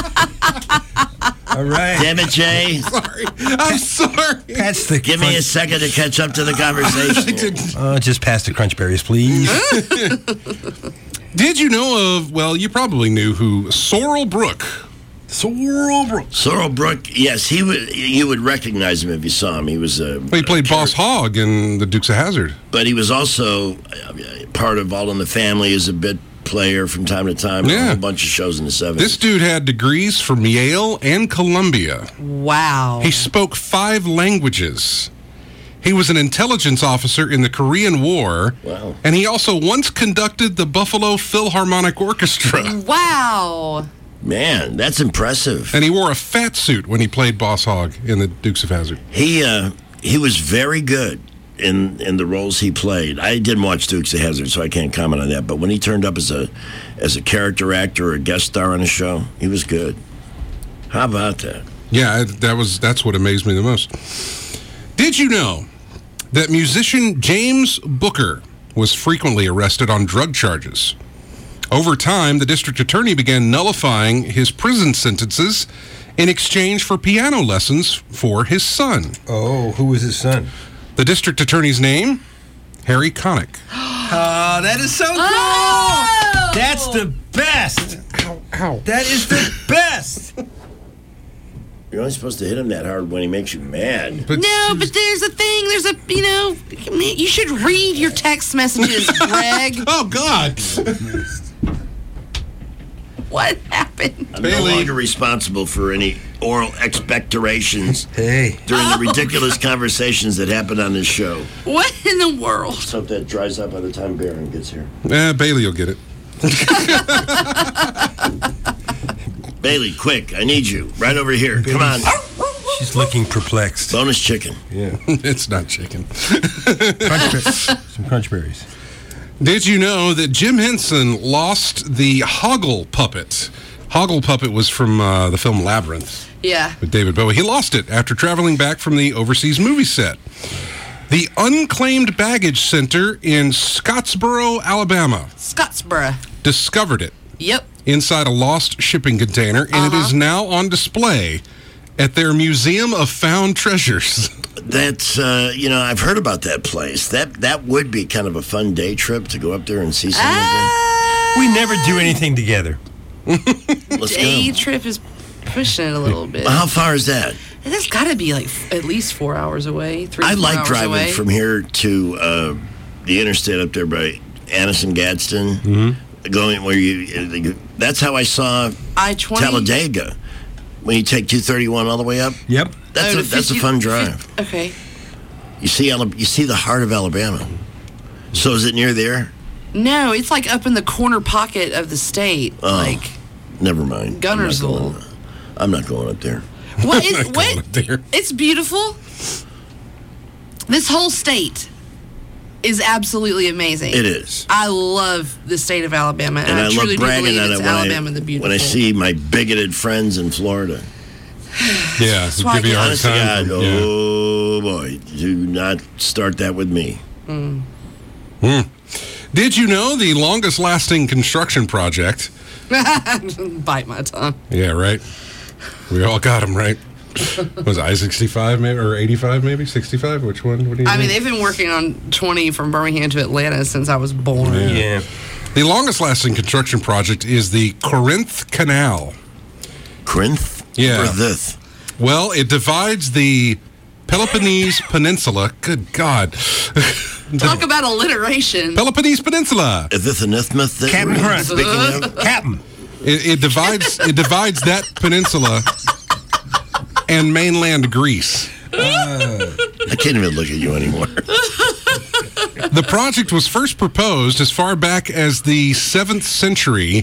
[SPEAKER 14] All right.
[SPEAKER 5] Damn it, Jay.
[SPEAKER 10] I'm sorry.
[SPEAKER 5] Give me a second to catch up to the conversation.
[SPEAKER 14] Just pass the crunch berries, please.
[SPEAKER 10] Did you know of, you probably knew who Sorrel Brook
[SPEAKER 5] Sorrel Brook, yes, you would recognize him if you saw him. He was
[SPEAKER 10] he played Boss Hogg in The Dukes of Hazzard.
[SPEAKER 5] But he was also part of All in the Family as a bit player from time to time.
[SPEAKER 10] Yeah.
[SPEAKER 5] A whole bunch of shows in the 70s.
[SPEAKER 10] This dude had degrees from Yale and Columbia.
[SPEAKER 16] Wow.
[SPEAKER 10] He spoke 5 languages. He was an intelligence officer in the Korean War.
[SPEAKER 5] Wow.
[SPEAKER 10] And he also once conducted the Buffalo Philharmonic Orchestra.
[SPEAKER 16] Wow.
[SPEAKER 5] Man, that's impressive.
[SPEAKER 10] And he wore a fat suit when he played Boss Hogg in The Dukes of Hazzard.
[SPEAKER 5] He was very good in the roles he played. I didn't watch Dukes of Hazzard, so I can't comment on that. But when he turned up as a character actor or a guest star on a show, he was good. How about that?
[SPEAKER 10] Yeah, that's what amazed me the most. Did you know that musician James Booker was frequently arrested on drug charges? Over time, the district attorney began nullifying his prison sentences in exchange for piano lessons for his son.
[SPEAKER 14] Oh, who was his son?
[SPEAKER 10] The district attorney's name? Harry Connick.
[SPEAKER 14] Oh, that is so cool!
[SPEAKER 16] Oh!
[SPEAKER 14] That's the best!
[SPEAKER 10] Ow.
[SPEAKER 14] That is the best!
[SPEAKER 5] You're only supposed to hit him that hard when he makes you mad.
[SPEAKER 16] But there's a thing. You should read your text messages, Greg.
[SPEAKER 10] Oh, God.
[SPEAKER 16] What happened?
[SPEAKER 5] I'm no longer responsible for any oral expectorations
[SPEAKER 14] during
[SPEAKER 5] the ridiculous conversations that happened on this show.
[SPEAKER 16] What in the world?
[SPEAKER 5] Let's hope that dries up by the time Barron gets here.
[SPEAKER 10] Bailey will get it.
[SPEAKER 5] Bailey, quick, I need you. Right over here. Come on.
[SPEAKER 14] She's looking perplexed.
[SPEAKER 5] Bonus chicken.
[SPEAKER 14] Yeah.
[SPEAKER 10] It's not chicken.
[SPEAKER 14] Some crunch berries.
[SPEAKER 10] Did you know that Jim Henson lost the Hoggle puppet? Hoggle puppet was from the film Labyrinth
[SPEAKER 16] Yeah.
[SPEAKER 10] with David Bowie. He lost it after traveling back from the overseas movie set. The Unclaimed Baggage Center in Scottsboro, Alabama,
[SPEAKER 16] Scottsboro.
[SPEAKER 10] discovered it
[SPEAKER 16] Yep.
[SPEAKER 10] inside a lost shipping container, and it is now on display at their Museum of Found Treasures.
[SPEAKER 5] That's, I've heard about that place. That would be kind of a fun day trip to go up there and see something like that.
[SPEAKER 14] We never do anything together.
[SPEAKER 5] Let's
[SPEAKER 16] Day
[SPEAKER 5] go.
[SPEAKER 16] trip is pushing it a little bit.
[SPEAKER 5] How far is that?
[SPEAKER 16] That's got to be like at least 4 hours away. 3
[SPEAKER 5] I
[SPEAKER 16] 4
[SPEAKER 5] like
[SPEAKER 16] hours
[SPEAKER 5] driving
[SPEAKER 16] away.
[SPEAKER 5] from here to the interstate up there by Annis and Gadsden. Mm-hmm. Going where that's how I saw
[SPEAKER 16] I-20.
[SPEAKER 5] Talladega. When you take 231 all the way up.
[SPEAKER 14] Yep.
[SPEAKER 5] That's a fun drive.
[SPEAKER 16] Okay.
[SPEAKER 5] You see the heart of Alabama. So is it near there?
[SPEAKER 16] No, it's like up in the corner pocket of the state.
[SPEAKER 5] Oh,
[SPEAKER 16] like
[SPEAKER 5] never mind.
[SPEAKER 16] Gunnersville.
[SPEAKER 5] I'm not going up there.
[SPEAKER 16] What?
[SPEAKER 10] There.
[SPEAKER 16] It's beautiful. This whole state is absolutely amazing.
[SPEAKER 5] It is.
[SPEAKER 16] I love the state of Alabama, and I truly
[SPEAKER 5] love bragging
[SPEAKER 16] do
[SPEAKER 5] on
[SPEAKER 16] believe
[SPEAKER 5] it
[SPEAKER 16] it's Alabama the beautiful.
[SPEAKER 5] when I see my bigoted friends in Florida.
[SPEAKER 10] Yeah,
[SPEAKER 16] why
[SPEAKER 10] give you a hard
[SPEAKER 5] Honest to
[SPEAKER 10] time.
[SPEAKER 5] God, oh boy, do not start that with me.
[SPEAKER 10] Did you know the longest lasting construction project?
[SPEAKER 16] Bite my tongue.
[SPEAKER 10] Yeah, right. We all got them, right? Was it I-65 maybe, or 85 maybe? 65? Which one? What do you
[SPEAKER 16] I mean,
[SPEAKER 10] think?
[SPEAKER 16] they've been working on 20 from Birmingham to Atlanta since I was born.
[SPEAKER 14] Yeah.
[SPEAKER 10] The longest lasting construction project is the Corinth Canal.
[SPEAKER 5] Corinth?
[SPEAKER 10] Yeah.
[SPEAKER 5] Or this?
[SPEAKER 10] Well, it divides the Peloponnese Peninsula. Good God.
[SPEAKER 16] Talk about alliteration.
[SPEAKER 10] Peloponnese Peninsula.
[SPEAKER 5] Is this an isthmus that
[SPEAKER 14] Captain
[SPEAKER 5] we're
[SPEAKER 14] Crunch.
[SPEAKER 5] speaking of?
[SPEAKER 14] Captain.
[SPEAKER 10] It divides that peninsula and mainland Greece.
[SPEAKER 5] I can't even look at you anymore.
[SPEAKER 10] The project was first proposed as far back as the 7th century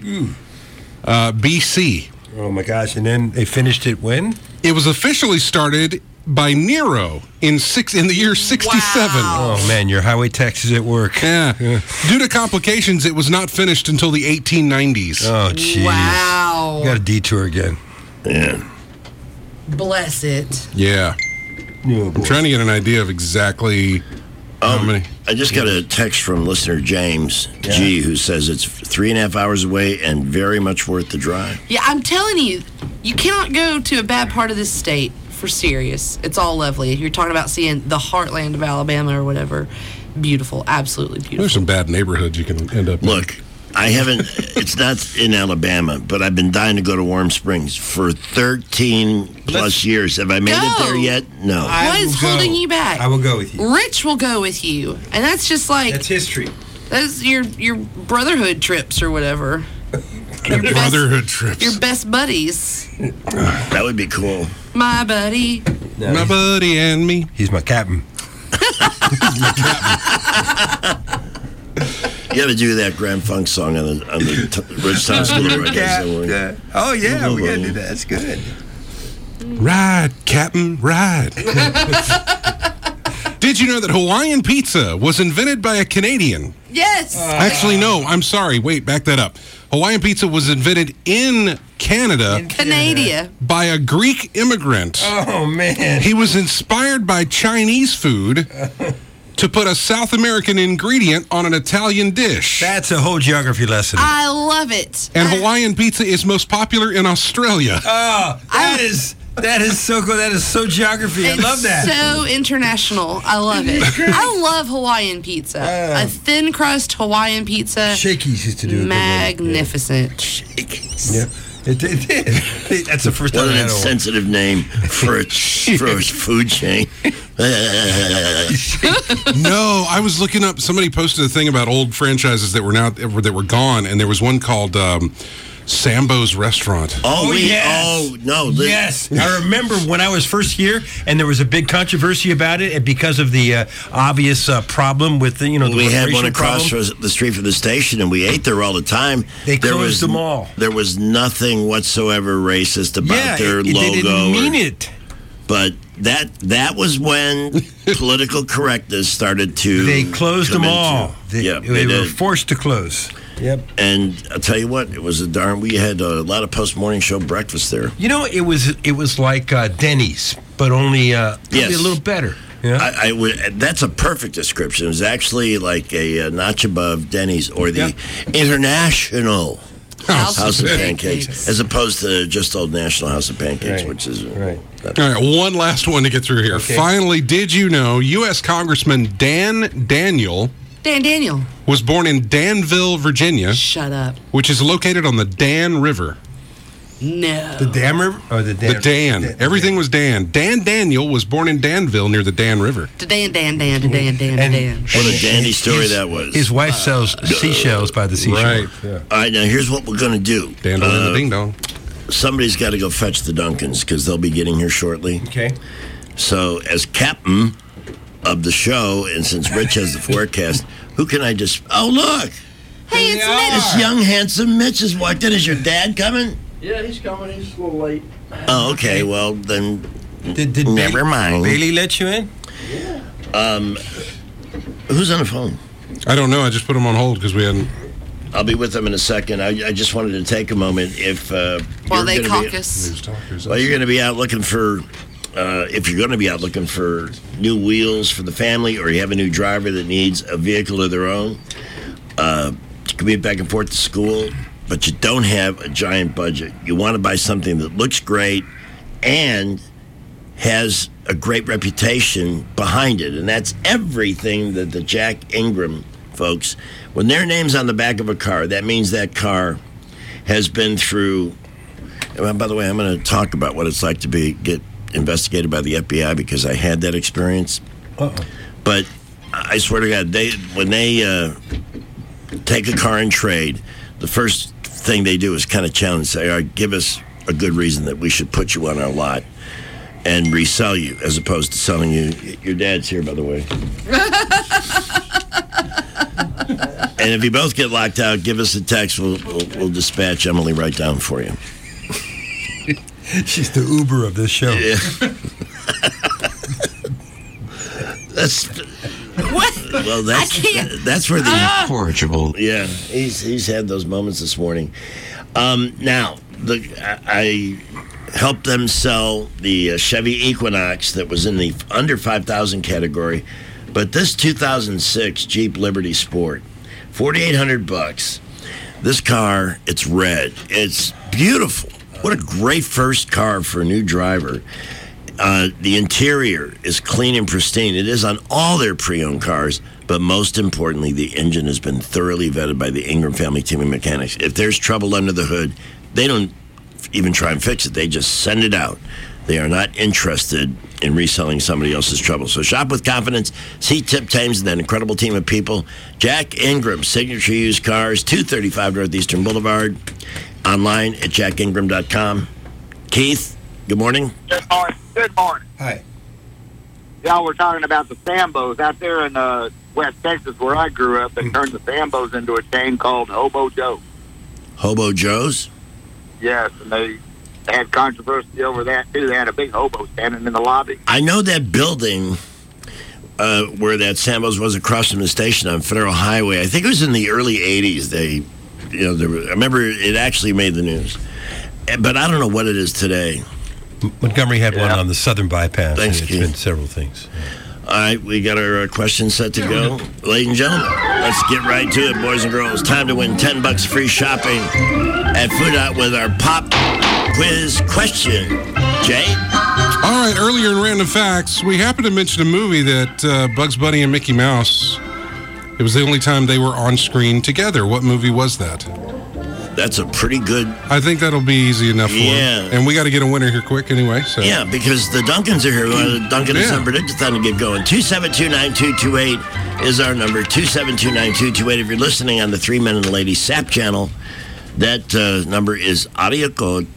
[SPEAKER 10] BC.
[SPEAKER 14] Oh my gosh! And then they finished it when?
[SPEAKER 10] It was officially started by Nero in the year 67.
[SPEAKER 14] Oh man, your highway taxes at work.
[SPEAKER 10] Yeah. Due to complications, it was not finished until the 1890s.
[SPEAKER 14] Oh jeez.
[SPEAKER 16] Wow.
[SPEAKER 14] Got a detour again.
[SPEAKER 5] Yeah.
[SPEAKER 16] Bless it.
[SPEAKER 10] Yeah. I'm trying to get an idea of exactly how many.
[SPEAKER 5] I just got a text from listener James G, who says it's 3.5 hours away and very much worth the drive.
[SPEAKER 16] Yeah, I'm telling you, you cannot go to a bad part of this state for serious. It's all lovely. You're talking about seeing the heartland of Alabama or whatever. Beautiful. Absolutely beautiful.
[SPEAKER 10] There's some bad neighborhoods you can end up in.
[SPEAKER 5] Look, I haven't. It's not in Alabama, but I've been dying to go to Warm Springs for 13 plus years. Have I made it there yet? No.
[SPEAKER 16] What is holding you back?
[SPEAKER 14] I will go with you.
[SPEAKER 16] Rich will go with you, and that's just like
[SPEAKER 14] That's history.
[SPEAKER 16] that's your brotherhood trips or whatever.
[SPEAKER 10] Your brotherhood trips.
[SPEAKER 16] Your best buddies.
[SPEAKER 5] That would be cool.
[SPEAKER 16] My buddy.
[SPEAKER 10] My buddy and me.
[SPEAKER 14] He's my captain.
[SPEAKER 5] You got to do that Grand Funk song on the Ridgetown School right
[SPEAKER 14] Yeah. Oh, yeah, we got to do that. That's good.
[SPEAKER 10] Ride, Captain, ride. Did you know that Hawaiian pizza was invented by a Canadian?
[SPEAKER 16] Yes.
[SPEAKER 10] Actually, no. I'm sorry. Wait, back that up. Hawaiian pizza was invented in Canada.
[SPEAKER 16] Canada.
[SPEAKER 10] By a Greek immigrant.
[SPEAKER 14] Oh, man.
[SPEAKER 10] He was inspired by Chinese food to put a South American ingredient on an Italian dish.
[SPEAKER 14] That's a whole geography lesson.
[SPEAKER 16] I love it.
[SPEAKER 10] And Hawaiian pizza is most popular in Australia.
[SPEAKER 14] Oh, that is so cool. That is so geography. I love that.
[SPEAKER 16] So international. I love it. I love Hawaiian pizza. A thin crust Hawaiian pizza.
[SPEAKER 14] Shakey's used to do it.
[SPEAKER 16] Magnificent.
[SPEAKER 5] Shakey's.
[SPEAKER 14] Yeah. It did. That's the first time
[SPEAKER 5] What
[SPEAKER 14] I
[SPEAKER 5] an
[SPEAKER 14] had one.
[SPEAKER 5] insensitive name for a food chain.
[SPEAKER 10] No, I was looking up. Somebody posted a thing about old franchises that were gone, and there was one called Sambo's Restaurant.
[SPEAKER 14] Yes. I remember when I was first here, and there was a big controversy about it, and because of the obvious problem with the
[SPEAKER 5] we had one
[SPEAKER 14] racial
[SPEAKER 5] across
[SPEAKER 14] problem.
[SPEAKER 5] the street from the station, and we ate there all the time.
[SPEAKER 14] They closed them all.
[SPEAKER 5] There was nothing whatsoever racist about their logo.
[SPEAKER 14] They didn't mean it.
[SPEAKER 5] But that was when political correctness started to.
[SPEAKER 14] They closed them all. They were
[SPEAKER 5] did.
[SPEAKER 14] forced to close. Yep.
[SPEAKER 5] And I'll tell you what, it was we had a lot of post-morning show breakfast there.
[SPEAKER 14] You know, it was like Denny's, but only probably a little better. Yeah.
[SPEAKER 5] That's a perfect description. It was actually like a notch above Denny's or the International House of Pancakes, as opposed to just Old National House of Pancakes, which is
[SPEAKER 10] All right, one last one to get through here.
[SPEAKER 5] Okay.
[SPEAKER 10] Finally, did you know U.S. Congressman Dan Daniel was born in Danville, Virginia.
[SPEAKER 16] Shut up.
[SPEAKER 10] Which is located on the Dan River.
[SPEAKER 16] No.
[SPEAKER 14] The Dam River? Or the Dan?
[SPEAKER 10] The Dan. Everything was Dan. Dan Daniel was born in Danville near the Dan River.
[SPEAKER 16] Dan.
[SPEAKER 5] What a dandy story that was.
[SPEAKER 14] His wife sells seashells by the seashore.
[SPEAKER 10] Right.
[SPEAKER 14] Yeah.
[SPEAKER 5] All right, now here's what we're going to do.
[SPEAKER 10] Dandle in the ding dong.
[SPEAKER 5] Somebody's got to go fetch the Duncans because they'll be getting here shortly.
[SPEAKER 14] Okay.
[SPEAKER 5] So, as captain of the show, and since Rich has the forecast, who can I just... Oh, look!
[SPEAKER 16] Hey, it's Mitch.
[SPEAKER 5] This young, handsome Mitch has walked in. Is your dad coming?
[SPEAKER 1] Yeah, he's coming. He's a little late.
[SPEAKER 5] Oh, okay. Well, then...
[SPEAKER 14] Did
[SPEAKER 5] never mind.
[SPEAKER 14] Bailey let you in?
[SPEAKER 5] Who's on the phone?
[SPEAKER 10] I don't know. I just put him on hold because we hadn't...
[SPEAKER 5] I'll be with them in a second. I just wanted to take a moment.
[SPEAKER 16] While they caucus.
[SPEAKER 5] Well, you're going to be out looking for... if you're going to be out looking for new wheels for the family, or you have a new driver that needs a vehicle of their own, to commute back and forth to school, but you don't have a giant budget. You want to buy something that looks great and has a great reputation behind it, and that's everything that the Jack Ingram folks, when their name's on the back of a car, that means that car has been through. And by the way, I'm going to talk about what it's like to get investigated by the FBI because I had that experience. But I swear to God, when they take a car in trade, the first thing they do is kind of challenge, say, all right, give us a good reason that we should put you on our lot and resell you, as opposed to selling you. Your dad's here, by the way. And if you both get locked out, give us a text. We'll dispatch Emily right down for you.
[SPEAKER 14] She's the Uber of this show.
[SPEAKER 5] Yeah. That's
[SPEAKER 16] what?
[SPEAKER 5] Well, that's where the
[SPEAKER 1] incorrigible.
[SPEAKER 5] Yeah, he's had those moments this morning. Now, I helped them sell the Chevy Equinox that was in the under 5,000 category, but this 2006 Jeep Liberty Sport, $4,800. This car, it's red. It's beautiful. What a great first car for a new driver. The interior is clean and pristine. It is on all their pre-owned cars, but most importantly, the engine has been thoroughly vetted by the Ingram family team of mechanics. If there's trouble under the hood, they don't even try and fix it. They just send it out. They are not interested in reselling somebody else's trouble. So shop with confidence. See Tip Thames and that incredible team of people. Jack Ingram, Signature Used Cars, 235 Northeastern Boulevard. Online at jackingram.com. Keith, good morning.
[SPEAKER 2] Good morning. Good morning.
[SPEAKER 14] Hi.
[SPEAKER 2] Y'all were talking about the Sambos out there in West Texas where I grew up. They turned the Sambos into a chain called Hobo Joe.
[SPEAKER 5] Hobo Joe's?
[SPEAKER 2] Yes, and they had controversy over that, too. They had a big hobo standing in the lobby.
[SPEAKER 5] I know that building where that Sambo's was across from the station on Federal Highway. I think it was in the early 80s. I remember it actually made the news. But I don't know what it is today.
[SPEAKER 14] Montgomery had one on the Southern Bypass.
[SPEAKER 5] Thanks,
[SPEAKER 14] and
[SPEAKER 5] Keith.
[SPEAKER 14] It's been several things.
[SPEAKER 5] All right, we got our questions set to go. Ladies and gentlemen, let's get right to it, boys and girls. Time to win $10 free shopping at Food Out with our pop quiz question. Jay?
[SPEAKER 10] All right, earlier in Random Facts, we happened to mention a movie that Bugs Bunny and Mickey Mouse, it was the only time they were on screen together. What movie was that?
[SPEAKER 5] That's a pretty good...
[SPEAKER 10] I think that'll be easy enough for
[SPEAKER 5] Yeah.
[SPEAKER 10] them. And we got to get a winner here quick anyway. So.
[SPEAKER 5] Yeah, because the Duncans are here. Duncan is on Predictathon to get going. 272-9228 is our number. 272-9228. If you're listening on the 3 Men and a Lady SAP channel, that number is Audio Code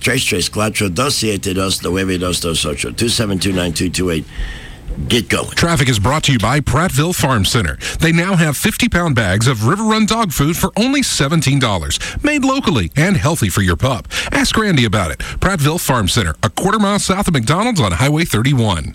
[SPEAKER 5] 334-272-9228. 272-9228. Get going.
[SPEAKER 3] Traffic is brought to you by Prattville Farm Center. They now have 50-pound bags of River Run dog food for only $17. Made locally and healthy for your pup. Ask Randy about it. Prattville Farm Center, a quarter mile south of McDonald's on Highway 31.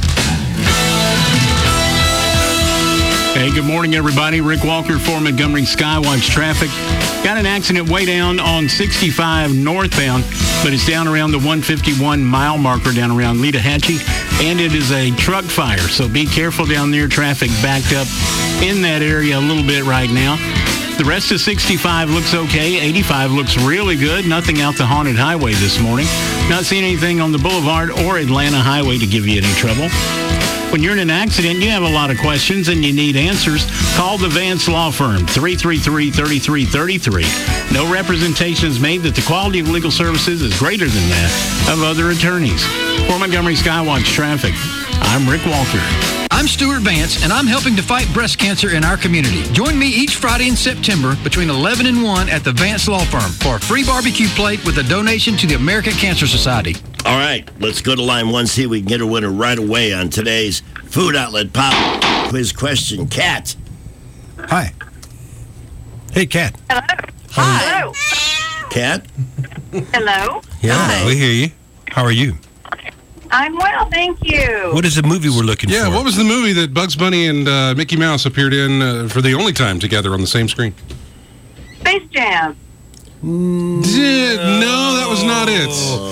[SPEAKER 18] Hey, good morning, everybody. Rick Walker for Montgomery Skywatch Traffic. Got an accident way down on 65 northbound, but it's down around the 151 mile marker down around Leetahatchee, and it is a truck fire, so be careful down there. Traffic backed up in that area a little bit right now. The rest of 65 looks okay. 85 looks really good. Nothing out the haunted highway this morning. Not seeing anything on the Boulevard or Atlanta Highway to give you any trouble. When you're in an accident, you have a lot of questions and you need answers. Call the Vance Law Firm, 333-3333. No representation is made that the quality of legal services is greater than that of other attorneys. For Montgomery Skywatch Traffic, I'm Rick Walker.
[SPEAKER 19] I'm Stuart Vance, and I'm helping to fight breast cancer in our community. Join me each Friday in September between 11 and 1 at the Vance Law Firm for a free barbecue plate with a donation to the American Cancer Society.
[SPEAKER 5] All right, let's go to line one, see if we can get a winner right away on today's Food Outlet Pop Quiz question. Kat.
[SPEAKER 14] Hi. Hey, Kat.
[SPEAKER 6] Hello. Hi.
[SPEAKER 5] Kat?
[SPEAKER 6] Hello.
[SPEAKER 14] Yeah, we hear you. How are you?
[SPEAKER 6] I'm well, thank you.
[SPEAKER 14] What is the movie we're looking for?
[SPEAKER 10] Yeah, what was the movie that Bugs Bunny and Mickey Mouse appeared in for the only time together on the same screen?
[SPEAKER 6] Space Jam.
[SPEAKER 10] No, that was not it.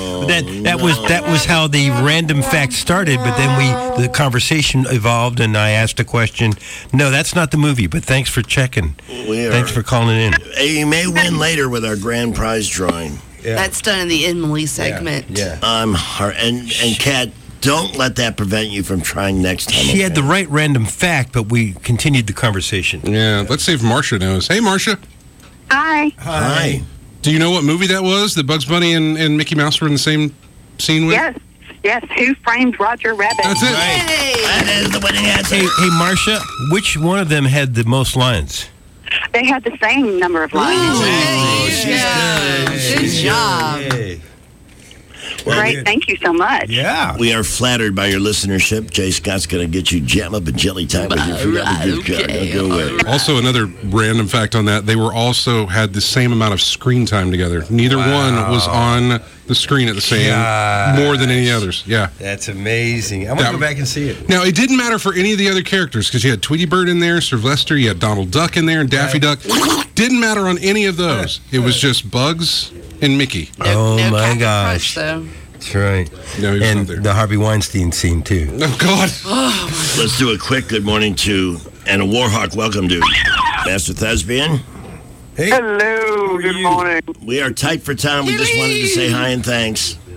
[SPEAKER 14] That was how the random fact started, but then the conversation evolved and I asked a question. No, that's not the movie, but thanks for checking. Thanks for calling in.
[SPEAKER 5] You may win later with our grand prize drawing.
[SPEAKER 16] That's done in the Emily segment.
[SPEAKER 14] Yeah.
[SPEAKER 5] And Kat, don't let that prevent you from trying next time.
[SPEAKER 14] She had the right random fact, but we continued the conversation.
[SPEAKER 10] Yeah, let's see if Marcia knows. Hey, Marcia.
[SPEAKER 6] Hi.
[SPEAKER 5] Hi.
[SPEAKER 10] Do you know what movie that was that Bugs Bunny and Mickey Mouse were in the same scene with?
[SPEAKER 6] Yes. Who Framed Roger Rabbit?
[SPEAKER 10] That's it.
[SPEAKER 5] That is the winning answer.
[SPEAKER 14] Hey, Marcia, which one of them had the most lines?
[SPEAKER 6] They had the same number of lines.
[SPEAKER 5] Oh, she's good.
[SPEAKER 16] Good job.
[SPEAKER 5] Well,
[SPEAKER 6] Great, thank you so much.
[SPEAKER 14] Yeah.
[SPEAKER 5] We are flattered by your listenership. Jay Scott's going to get you jam up and jelly time with your Food Outlet gift card. Now go away.
[SPEAKER 10] Also, another random fact on that, they were also had the same amount of screen time together. Neither one was on the screen at the same, more than any others. Yeah.
[SPEAKER 14] That's amazing. I'm going to go back and see it.
[SPEAKER 10] Now, it didn't matter for any of the other characters because you had Tweety Bird in there, Sylvester, you had Donald Duck in there, and Daffy Duck. Didn't matter on any of those. It was just Bugs and Mickey.
[SPEAKER 14] Oh,
[SPEAKER 16] no
[SPEAKER 14] my
[SPEAKER 16] Captain
[SPEAKER 14] gosh.
[SPEAKER 16] Crunch, though.
[SPEAKER 14] That's right.
[SPEAKER 10] No, he was
[SPEAKER 14] and
[SPEAKER 10] not there.
[SPEAKER 14] the Harvey Weinstein scene, too.
[SPEAKER 10] Oh, God.
[SPEAKER 5] Let's do a quick good morning to and a Warhawk welcome to Master Thespian.
[SPEAKER 14] Hey.
[SPEAKER 6] Hello, good morning.
[SPEAKER 5] We are tight for time. We just wanted to say hi and thanks.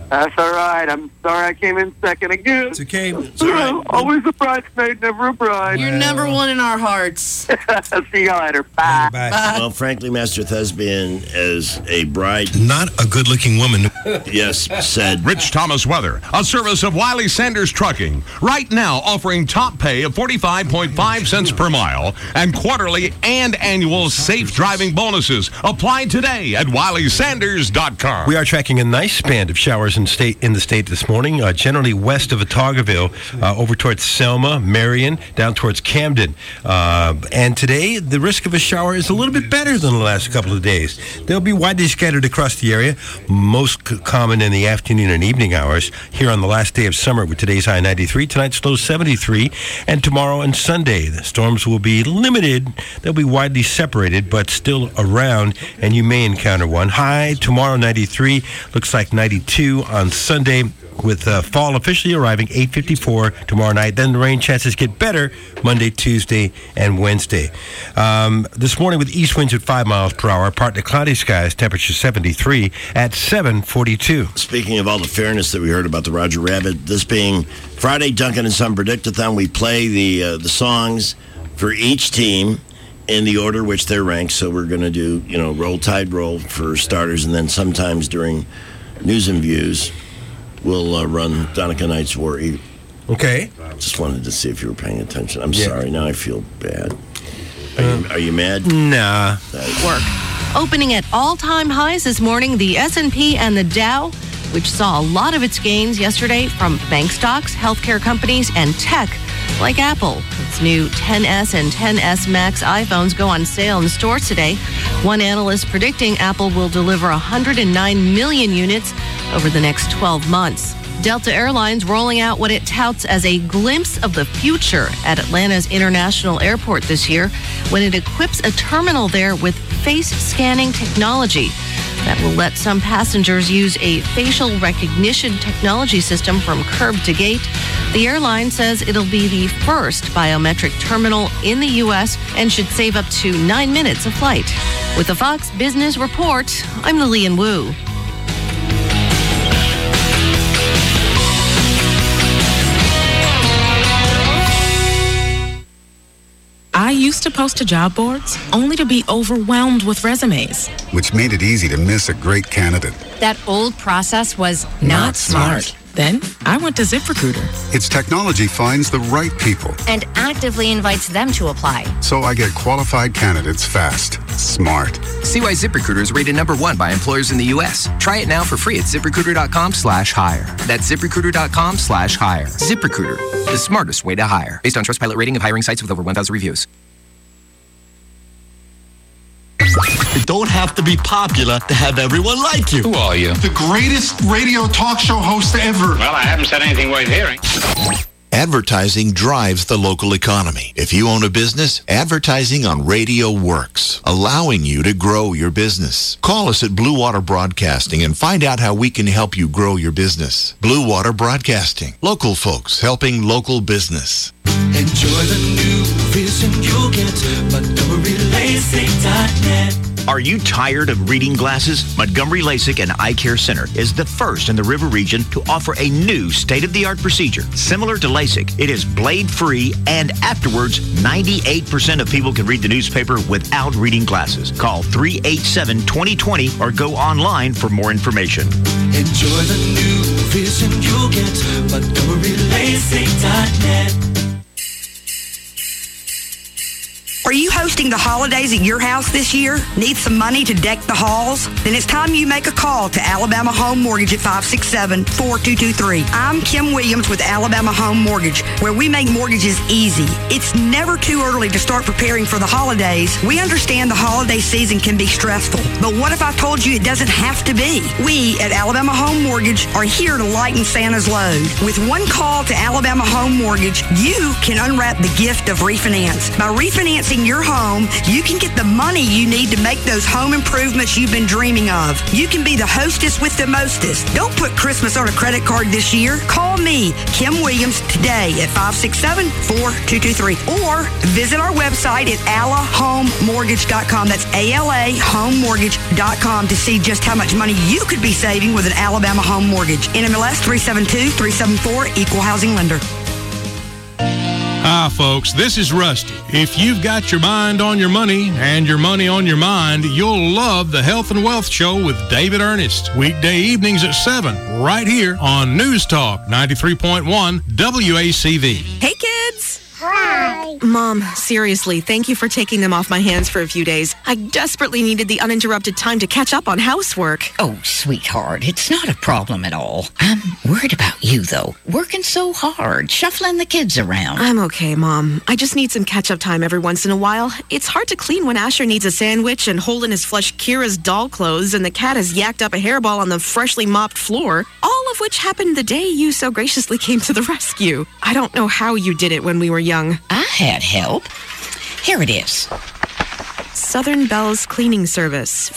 [SPEAKER 7] That's all right. I'm sorry I came in second again.
[SPEAKER 14] It's okay.
[SPEAKER 7] It's all right. Always a bridesmaid, never a bride.
[SPEAKER 16] You're number one in our hearts.
[SPEAKER 7] See you later. Bye.
[SPEAKER 5] Well, frankly, Master Thespian, as a bride...
[SPEAKER 8] Not a good-looking woman.
[SPEAKER 5] Yes, said...
[SPEAKER 9] Rich Thomas Weather, a service of Wiley Sanders Trucking. Right now offering top pay of 45.5 cents per mile and quarterly and annual safe driving bonuses. Apply today at WileySanders.com.
[SPEAKER 14] We are tracking a nice band of showers in the state this morning, generally west of Otagoville, over towards Selma, Marion, down towards Camden. And today, the risk of a shower is a little bit better than the last couple of days. They'll be widely scattered across the area, most common in the afternoon and evening hours. Here on the last day of summer with today's high 93, tonight's low 73, and tomorrow and Sunday, the storms will be limited. They'll be widely separated, but still around, and you may encounter one. High tomorrow 93, looks like 92 on Sunday, with fall officially arriving 8:54 tomorrow night. Then the rain chances get better Monday, Tuesday, and Wednesday. This morning with east winds at 5 miles per hour, partly cloudy skies, temperature 73 at 7:42.
[SPEAKER 5] Speaking of all the fairness that we heard about the Roger Rabbit, this being Friday Duncan and Son Predict-a-thon, we play the songs for each team in the order which they're ranked. So we're going to do, Roll Tide Roll for starters, and then sometimes during News and Views, we'll run Donica Knight's War Eagle.
[SPEAKER 14] Okay.
[SPEAKER 5] Just wanted to see if you were paying attention. I'm sorry. Now I feel bad. Are you mad?
[SPEAKER 14] Nah.
[SPEAKER 11] Work. Opening at all-time highs this morning, the S&P and the Dow, which saw a lot of its gains yesterday from bank stocks, healthcare companies, and tech like Apple. Its new 10S and 10S Max iPhones go on sale in stores today. One analyst predicting Apple will deliver 109 million units over the next 12 months. Delta Airlines rolling out what it touts as a glimpse of the future at Atlanta's International Airport this year when it equips a terminal there with face scanning technology that will let some passengers use a facial recognition technology system from curb to gate. The airline says it'll be the first biometric terminal in the U.S. and should save up to 9 minutes of flight. With the Fox Business Report, I'm Lillian Wu.
[SPEAKER 12] I used to post to job boards only to be overwhelmed with resumes.
[SPEAKER 13] Which made it easy to miss a great candidate.
[SPEAKER 12] That old process was not smart. Then I went to ZipRecruiter.
[SPEAKER 13] Its technology finds the right people
[SPEAKER 12] and actively invites them to apply.
[SPEAKER 13] So I get qualified candidates fast. Smart.
[SPEAKER 15] See why ZipRecruiter is rated #1 by employers in the U.S. Try it now for free at ZipRecruiter.com/hire. That's ZipRecruiter.com/hire. ZipRecruiter, the smartest way to hire. Based on Trustpilot rating of hiring sites with over 1,000 reviews.
[SPEAKER 17] You don't have to be popular to have everyone like you.
[SPEAKER 20] Who are you?
[SPEAKER 17] The greatest radio talk show host ever.
[SPEAKER 20] Well, I haven't said anything worth hearing.
[SPEAKER 30] Advertising drives the local economy. If you own a business, advertising on radio works, allowing you to grow your business. Call us at Blue Water Broadcasting and find out how we can help you grow your business. Blue Water Broadcasting. Local folks helping local business.
[SPEAKER 25] Enjoy the new vision you'll get. MontgomeryLASIK.net.
[SPEAKER 31] Are you tired of reading glasses? Montgomery LASIK and Eye Care Center is the first in the River region to offer a new state-of-the-art procedure. Similar to LASIK, it is blade-free, and afterwards, 98% of people can read the newspaper without reading glasses. Call 387-2020 or go online for more information.
[SPEAKER 25] Enjoy the new vision you'll get. MontgomeryLASIK.net.
[SPEAKER 32] Are you hosting the holidays at your house this year? Need some money to deck the halls? Then it's time you make a call to Alabama Home Mortgage at 567-4223. I'm Kim Williams with Alabama Home Mortgage, where we make mortgages easy. It's never too early to start preparing for the holidays. We understand the holiday season can be stressful, but what if I told you it doesn't have to be? We at Alabama Home Mortgage are here to lighten Santa's load. With one call to Alabama Home Mortgage, you can unwrap the gift of refinance. By refinancing renovating your home, you can get the money you need to make those home improvements you've been dreaming of. You can be the hostess with the mostest. Don't put Christmas on a credit card this year. Call me, Kim Williams, today at 567-4223 or visit our website at alahomemortgage.com. That's ALAhomemortgage.com to see just how much money you could be saving with an Alabama home mortgage. NMLS 372-374, Equal Housing Lender.
[SPEAKER 1] Hi, folks. This is Rusty. If you've got your mind on your money and your money on your mind, you'll love the Health and Wealth Show with David Ernest. Weekday evenings at 7, right here on News Talk 93.1 WACV.
[SPEAKER 12] Hey, kids.
[SPEAKER 2] Hi.
[SPEAKER 12] Mom, seriously, thank you for taking them off my hands for a few days. I desperately needed the uninterrupted time to catch up on housework.
[SPEAKER 2] Oh, sweetheart, it's not a problem at all. I'm worried about you, though. Working so hard, shuffling the kids around.
[SPEAKER 12] I'm okay, Mom. I just need some catch-up time every once in a while. It's hard to clean when Asher needs a sandwich and Holden has flushed Kira's doll clothes and the cat has yacked up a hairball on the freshly mopped floor, all of which happened the day you so graciously came to the rescue. I don't know how you did it when we were young.
[SPEAKER 2] I had help. Here it is.
[SPEAKER 12] Southern Bell's Cleaning Service,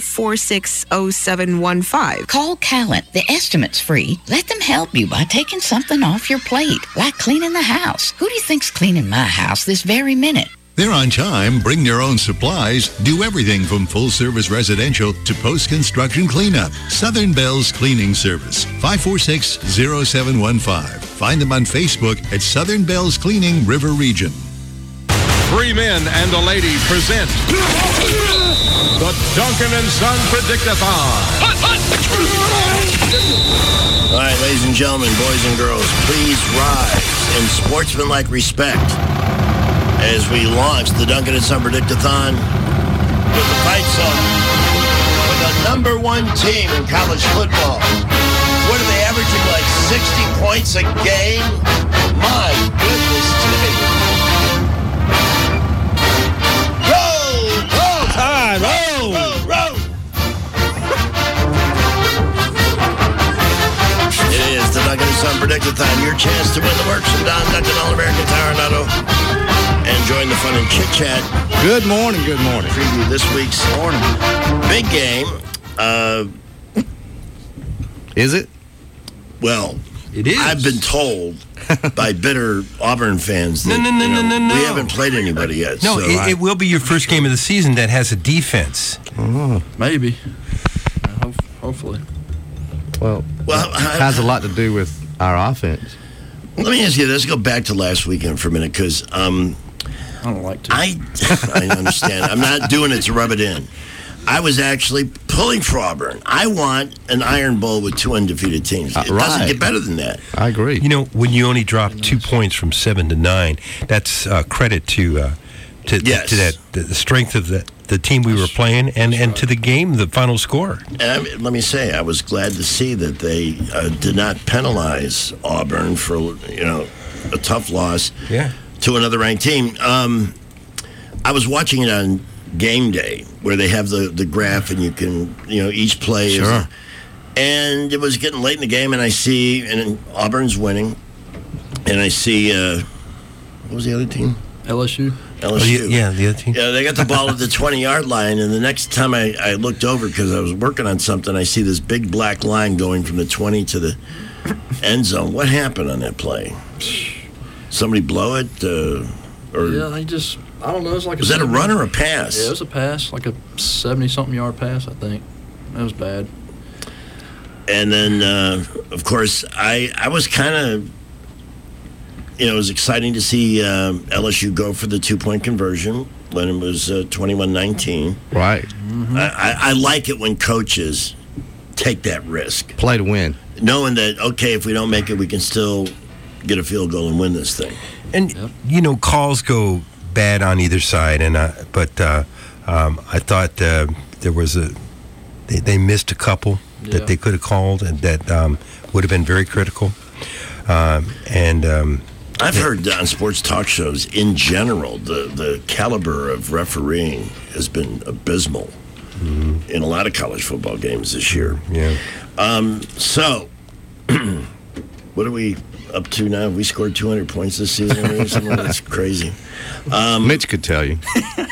[SPEAKER 12] 5460715.
[SPEAKER 2] Call Callant. The estimate's free. Let them help you by taking something off your plate, like cleaning the house. Who do you think's cleaning my house this very minute?
[SPEAKER 4] They're on time, bring your own supplies, do everything from full-service residential to post-construction cleanup. Southern Bell's Cleaning Service, 5460715. Find them on Facebook at Southern Bell's Cleaning River Region.
[SPEAKER 9] 3 men and a lady present the Duncan and Son Predict-a-thon.
[SPEAKER 5] All right, ladies and gentlemen, boys and girls, please rise in sportsmanlike respect as we launch the Duncan and Son Predict-a-thon with the fight song for the number 1 team in college football. What are they averaging, like 60 points a game? My goodness, Timmy. Roll!
[SPEAKER 14] Tide, roll!
[SPEAKER 5] Roll! It is the Duncan and Son Predict-a-thon, your chance to win the works from Don Duncan All-American Tire and Auto. And join the fun and chit-chat.
[SPEAKER 8] Good morning.
[SPEAKER 5] Preview this week's big game.
[SPEAKER 8] Is it?
[SPEAKER 5] Well,
[SPEAKER 14] it is.
[SPEAKER 5] I've been told by bitter Auburn fans that
[SPEAKER 14] No.
[SPEAKER 5] we haven't played anybody yet.
[SPEAKER 14] No,
[SPEAKER 5] so
[SPEAKER 14] it will be your first game of the season that has a defense.
[SPEAKER 21] Maybe. Hopefully.
[SPEAKER 8] Well, it has a lot to do with our offense.
[SPEAKER 5] Let me ask you this. Let's go back to last weekend for a minute because
[SPEAKER 21] I don't like to.
[SPEAKER 5] I understand. I'm not doing it to rub it in. I was actually pulling for Auburn. I want an Iron Bowl with 2 undefeated teams. It doesn't get better than that.
[SPEAKER 8] I agree.
[SPEAKER 14] You know, when you only drop 2 points from 7 to 9, that's credit to the strength of the team we were playing and to the game, the final score.
[SPEAKER 5] And let me say, I was glad to see that they did not penalize Auburn for a tough loss to another ranked team. I was watching it on Game Day where they have the graph and you can each play.
[SPEAKER 8] Sure.
[SPEAKER 5] And it was getting late in the game, and I see Auburn's winning, and I see what was the other team?
[SPEAKER 21] LSU.
[SPEAKER 5] LSU.
[SPEAKER 14] Oh, the other team.
[SPEAKER 5] Yeah, they got the ball at the 20-yard line, and the next time I looked over because I was working on something, I see this big black line going from the 20 to the end zone. What happened on that play? Somebody blow it?
[SPEAKER 21] Yeah, they just, I don't know. It's like
[SPEAKER 5] was that a run or a pass?
[SPEAKER 21] Yeah, it was a pass, like a 70-something yard pass, I think. That was bad.
[SPEAKER 5] And then, of course, I was kind of, it was exciting to see LSU go for the 2-point conversion when it was 21-19.
[SPEAKER 8] Right.
[SPEAKER 5] Mm-hmm. I like it when coaches take that risk.
[SPEAKER 8] Play to win.
[SPEAKER 5] Knowing that, okay, if we don't make it, we can still get a field goal and win this thing.
[SPEAKER 14] And, calls go bad on either side. But I thought there was they missed a couple that they could have called and that would have been very critical.
[SPEAKER 5] I've heard on sports talk shows, in general, the caliber of refereeing has been abysmal in a lot of college football games this year.
[SPEAKER 14] Yeah.
[SPEAKER 5] So, what do we... up to now? We scored 200 points this season or something? That's crazy.
[SPEAKER 8] Mitch could tell you.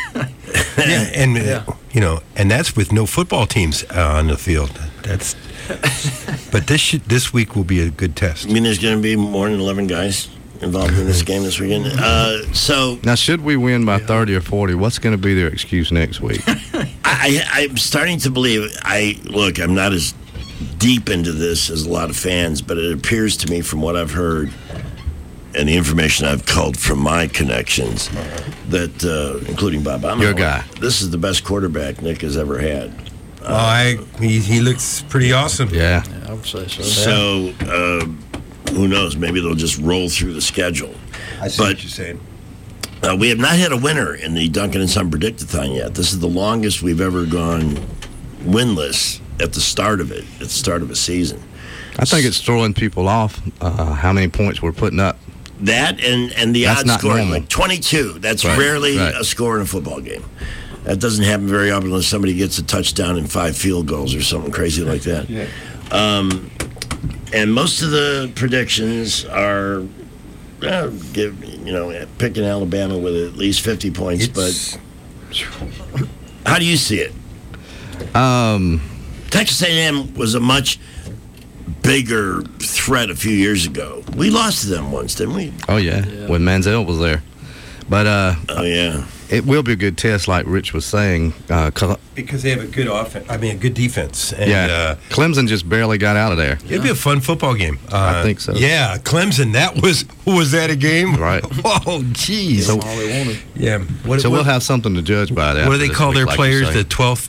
[SPEAKER 14] And that's with no football teams on the field. But this week will be a good test.
[SPEAKER 5] I mean, there's going to be more than 11 guys involved in this game this weekend. So
[SPEAKER 8] now, should we win by 30 or 40, what's going to be their excuse next week?
[SPEAKER 5] I'm starting to believe. I'm not as deep into this as a lot of fans, but it appears to me from what I've heard and the information I've culled from my connections that, including Bob Baumhauer,
[SPEAKER 8] your guy,
[SPEAKER 5] this is the best quarterback Nick has ever had.
[SPEAKER 14] He looks pretty awesome.
[SPEAKER 8] Yeah,
[SPEAKER 21] I would say so.
[SPEAKER 5] So, who knows? Maybe they'll just roll through the schedule.
[SPEAKER 14] I see what you're saying.
[SPEAKER 5] We have not had a winner in the Duncan and Son Predictathon yet. This is the longest we've ever gone winless at the start of it, at the start of a season.
[SPEAKER 8] I think it's throwing people off how many points we're putting up.
[SPEAKER 5] That and the
[SPEAKER 8] That's
[SPEAKER 5] odd
[SPEAKER 8] not
[SPEAKER 5] scoring,
[SPEAKER 8] normal.
[SPEAKER 5] like 22. That's
[SPEAKER 8] Right,
[SPEAKER 5] rarely
[SPEAKER 8] right.
[SPEAKER 5] a score in a football game. That doesn't happen very often unless somebody gets a touchdown and 5 field goals or something crazy like that.
[SPEAKER 14] Yeah.
[SPEAKER 5] And most of the predictions are picking Alabama with at least 50 points. But how do you see it? Texas A&M was a much bigger threat a few years ago. We lost to them once, didn't we?
[SPEAKER 8] Oh, yeah. When Manziel was there. But it will be a good test, like Rich was saying.
[SPEAKER 14] Because they have a good offense. I mean, a good defense. And,
[SPEAKER 8] Clemson just barely got out of there.
[SPEAKER 14] It'd be a fun football game.
[SPEAKER 8] I think so.
[SPEAKER 14] Yeah, Clemson. Was that a game?
[SPEAKER 8] Right.
[SPEAKER 14] Oh, jeez.
[SPEAKER 8] So,
[SPEAKER 21] all they wanted.
[SPEAKER 14] Yeah.
[SPEAKER 8] We'll have something to judge by that.
[SPEAKER 14] What do they call their players? The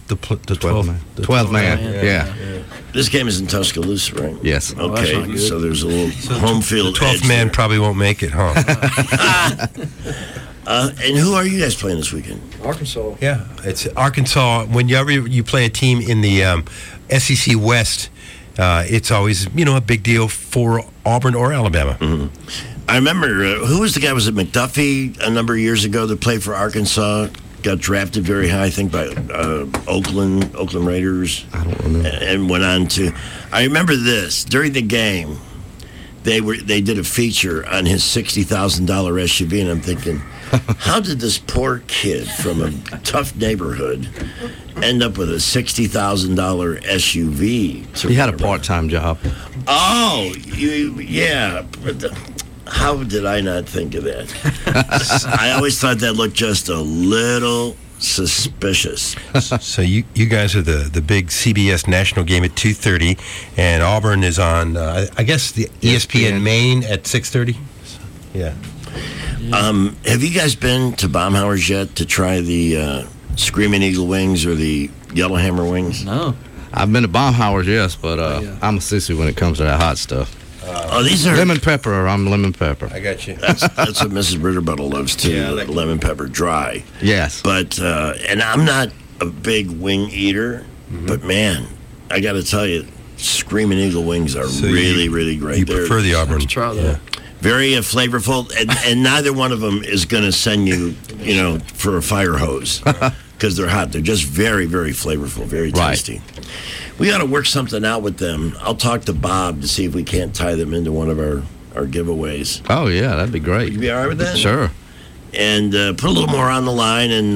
[SPEAKER 14] 12th
[SPEAKER 8] man. Yeah.
[SPEAKER 5] This game is in Tuscaloosa, right?
[SPEAKER 8] Yes.
[SPEAKER 5] Okay, so there's a little home field.
[SPEAKER 14] The 12th man probably won't make it, huh?
[SPEAKER 5] And who are you guys playing this weekend?
[SPEAKER 21] Arkansas.
[SPEAKER 14] Yeah, it's Arkansas. Whenever you play a team in the SEC West, it's always a big deal for Auburn or Alabama.
[SPEAKER 5] Mm-hmm. I remember who was the guy? Was it McDuffie a number of years ago that played for Arkansas? Got drafted very high, I think, by Oakland Raiders.
[SPEAKER 8] I don't remember.
[SPEAKER 5] And went on to. I remember this during the game. They did a feature on his $60,000 SUV, and I'm thinking, how did this poor kid from a tough neighborhood end up with a $60,000 SUV?
[SPEAKER 8] He had a part-time job.
[SPEAKER 5] Oh, yeah. How did I not think of that? I always thought that looked just a little suspicious.
[SPEAKER 14] So you guys are the big CBS national game at 2:30, and Auburn is on, I guess, the ESPN Maine at 6:30. Yeah.
[SPEAKER 5] Have you guys been to Baumhauer's yet to try the Screaming Eagle wings or the Yellowhammer wings?
[SPEAKER 21] No.
[SPEAKER 8] I've been to Baumhauer's, yes, but I'm a sissy when it comes to that hot stuff.
[SPEAKER 5] These are
[SPEAKER 8] lemon pepper. I'm lemon pepper.
[SPEAKER 14] I got you.
[SPEAKER 5] That's what Mrs. Ritterbuttle loves too.
[SPEAKER 8] Yeah,
[SPEAKER 5] lemon pepper dry.
[SPEAKER 8] Yes.
[SPEAKER 5] But and I'm not a big wing eater, but man, I got to tell you, Screaming Eagle wings are really great.
[SPEAKER 14] You prefer the Auburn?
[SPEAKER 21] Let's try that.
[SPEAKER 5] Very flavorful, and neither one of them is going to send you, for a fire hose because they're hot. They're just very flavorful, very tasty. Right. We got to work something out with them. I'll talk to Bob to see if we can't tie them into one of our giveaways.
[SPEAKER 8] Oh, yeah, that'd be great.
[SPEAKER 5] Would you be all right with that?
[SPEAKER 8] Sure.
[SPEAKER 5] And put a little more on the line, and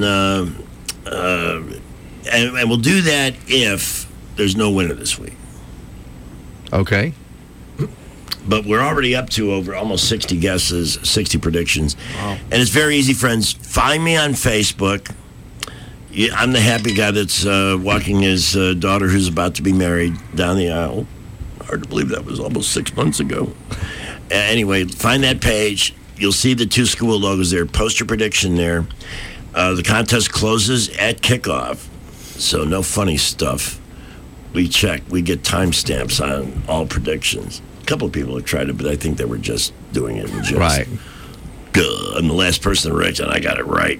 [SPEAKER 5] we'll do that if there's no winner this week.
[SPEAKER 8] Okay.
[SPEAKER 5] But we're already up to over almost 60 guesses, 60 predictions. Wow. And it's very easy, friends. Find me on Facebook. I'm the happy guy that's walking his daughter who's about to be married down the aisle. Hard to believe that was almost 6 months ago. Anyway, find that page. You'll see the two school logos there. Post your prediction there. The contest closes at kickoff, so no funny stuff. We check. We get timestamps on all predictions. A couple of people have tried it, but I think they were just doing it in jest.
[SPEAKER 8] Right.
[SPEAKER 5] Good. I'm the last person to write, and I got it right.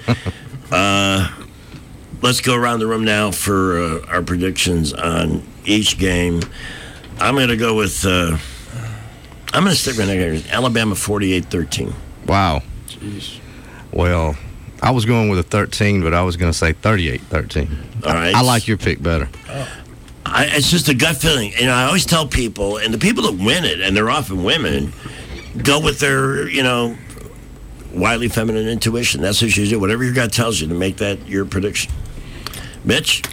[SPEAKER 5] Let's go around the room now for our predictions on each game. I'm going to go with, I'm going to stick with Alabama 48-13.
[SPEAKER 8] Wow.
[SPEAKER 21] Jeez.
[SPEAKER 8] Well, I was going with a 13, but I was going to say 38-13.
[SPEAKER 5] All right.
[SPEAKER 8] I like your pick better.
[SPEAKER 5] It's just a gut feeling. And I always tell people, and the people that win it, and they're often women, go with their, wildly feminine intuition. That's what you do. Whatever your gut tells you to make that your prediction. Mitch?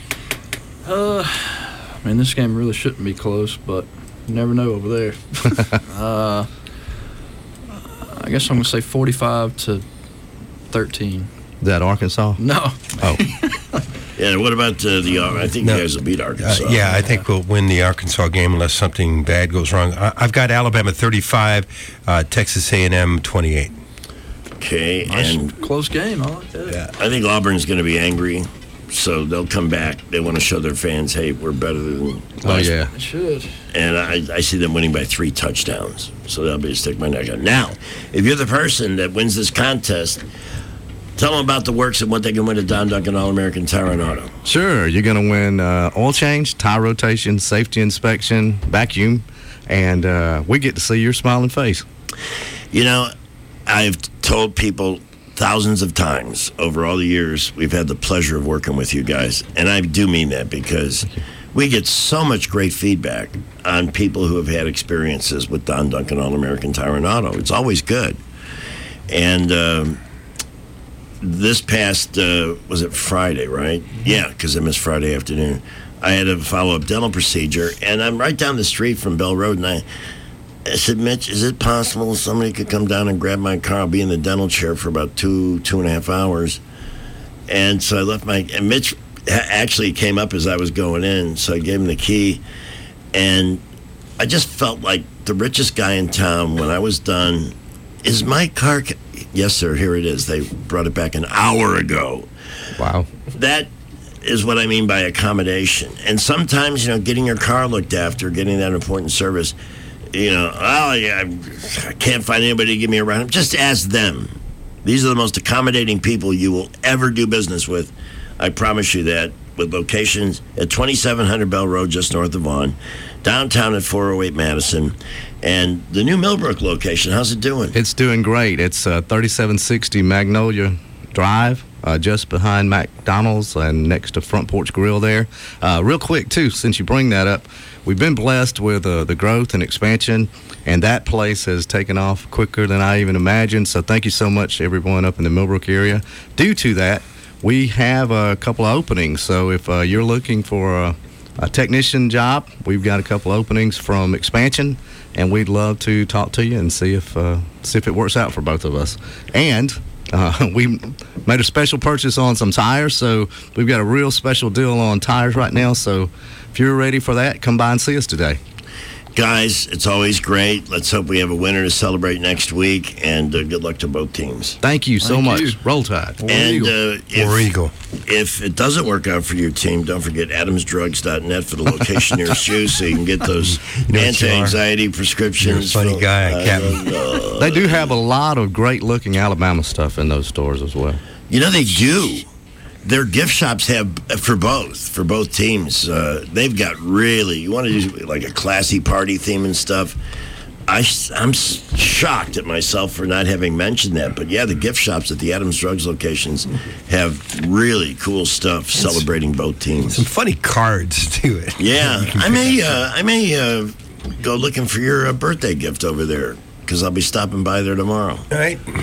[SPEAKER 21] This game really shouldn't be close, but you never know over there. I guess I'm going to say 45-13.
[SPEAKER 8] Is that Arkansas?
[SPEAKER 21] No.
[SPEAKER 8] Oh.
[SPEAKER 5] Yeah, what about I think you guys will beat Arkansas.
[SPEAKER 14] Yeah, I think we'll win the Arkansas game unless something bad goes wrong. I've got Alabama 35, Texas A&M 28.
[SPEAKER 5] Okay,
[SPEAKER 21] nice,
[SPEAKER 5] and
[SPEAKER 21] close game. I like that.
[SPEAKER 5] Yeah. I think Auburn's going to be angry, so they'll come back. They want to show their fans, hey, we're better than last
[SPEAKER 21] It should.
[SPEAKER 5] And I see them winning by 3 touchdowns, so that'll be a stick my neck out. Now, if you're the person that wins this contest, tell them about the works and what they can win at Don Duncan All-American Tire and Auto.
[SPEAKER 8] Sure. You're going to win oil change, tire rotation, safety inspection, vacuum, and we get to see your smiling face.
[SPEAKER 5] I've told people thousands of times over all the years we've had the pleasure of working with you guys, and I do mean that because we get so much great feedback on people who have had experiences with Don Duncan All-American Tire and Auto. It's always good. And this past, was it Friday, right? Yeah, because I missed Friday afternoon. I had a follow-up dental procedure, and I'm right down the street from Bell Road, and I said, Mitch, is it possible somebody could come down and grab my car? I'll be in the dental chair for about 2.5 hours. And so I left and Mitch actually came up as I was going in, so I gave him the key. And I just felt like the richest guy in town when I was done. Is my car... Yes, sir, here it is. They brought it back an hour ago.
[SPEAKER 8] Wow.
[SPEAKER 5] That is what I mean by accommodation. And sometimes, getting your car looked after, getting that important service... I can't find anybody to give me a ride. Just ask them. These are the most accommodating people you will ever do business with. I promise you that. With locations at 2700 Bell Road, just north of Vaughan, downtown at 408 Madison, and the new Millbrook location. How's it doing?
[SPEAKER 8] It's doing great. It's 3760 Magnolia Drive, just behind McDonald's and next to Front Porch Grill there. Real quick, too, since you bring that up, we've been blessed with the growth and expansion, and that place has taken off quicker than I even imagined. So thank you so much, everyone up in the Millbrook area. Due to that, we have a couple of openings. So if you're looking for a technician job, we've got a couple openings from expansion, and we'd love to talk to you and see if it works out for both of us. And we made a special purchase on some tires, so we've got a real special deal on tires right now. So if you're ready for that, come by and see us today.
[SPEAKER 5] Guys, it's always great. Let's hope we have a winner to celebrate next week, and good luck to both teams.
[SPEAKER 8] Thank you so much. Roll Tide.
[SPEAKER 5] If it doesn't work out for your team, don't forget adamsdrugs.net for the location nearest you, so you can get those anti-anxiety prescriptions.
[SPEAKER 14] You're a funny guy, Captain.
[SPEAKER 8] They do have a lot of great-looking Alabama stuff in those stores as well.
[SPEAKER 5] They do. Their gift shops have for both teams. They've got really, you want to do like a classy party theme and stuff. I'm shocked at myself for not having mentioned that. But yeah, the gift shops at the Adams Drugs locations have really cool stuff celebrating both teams.
[SPEAKER 14] Some funny cards to it.
[SPEAKER 5] Yeah, I may go looking for your birthday gift over there, because I'll be stopping by there tomorrow.
[SPEAKER 14] All right.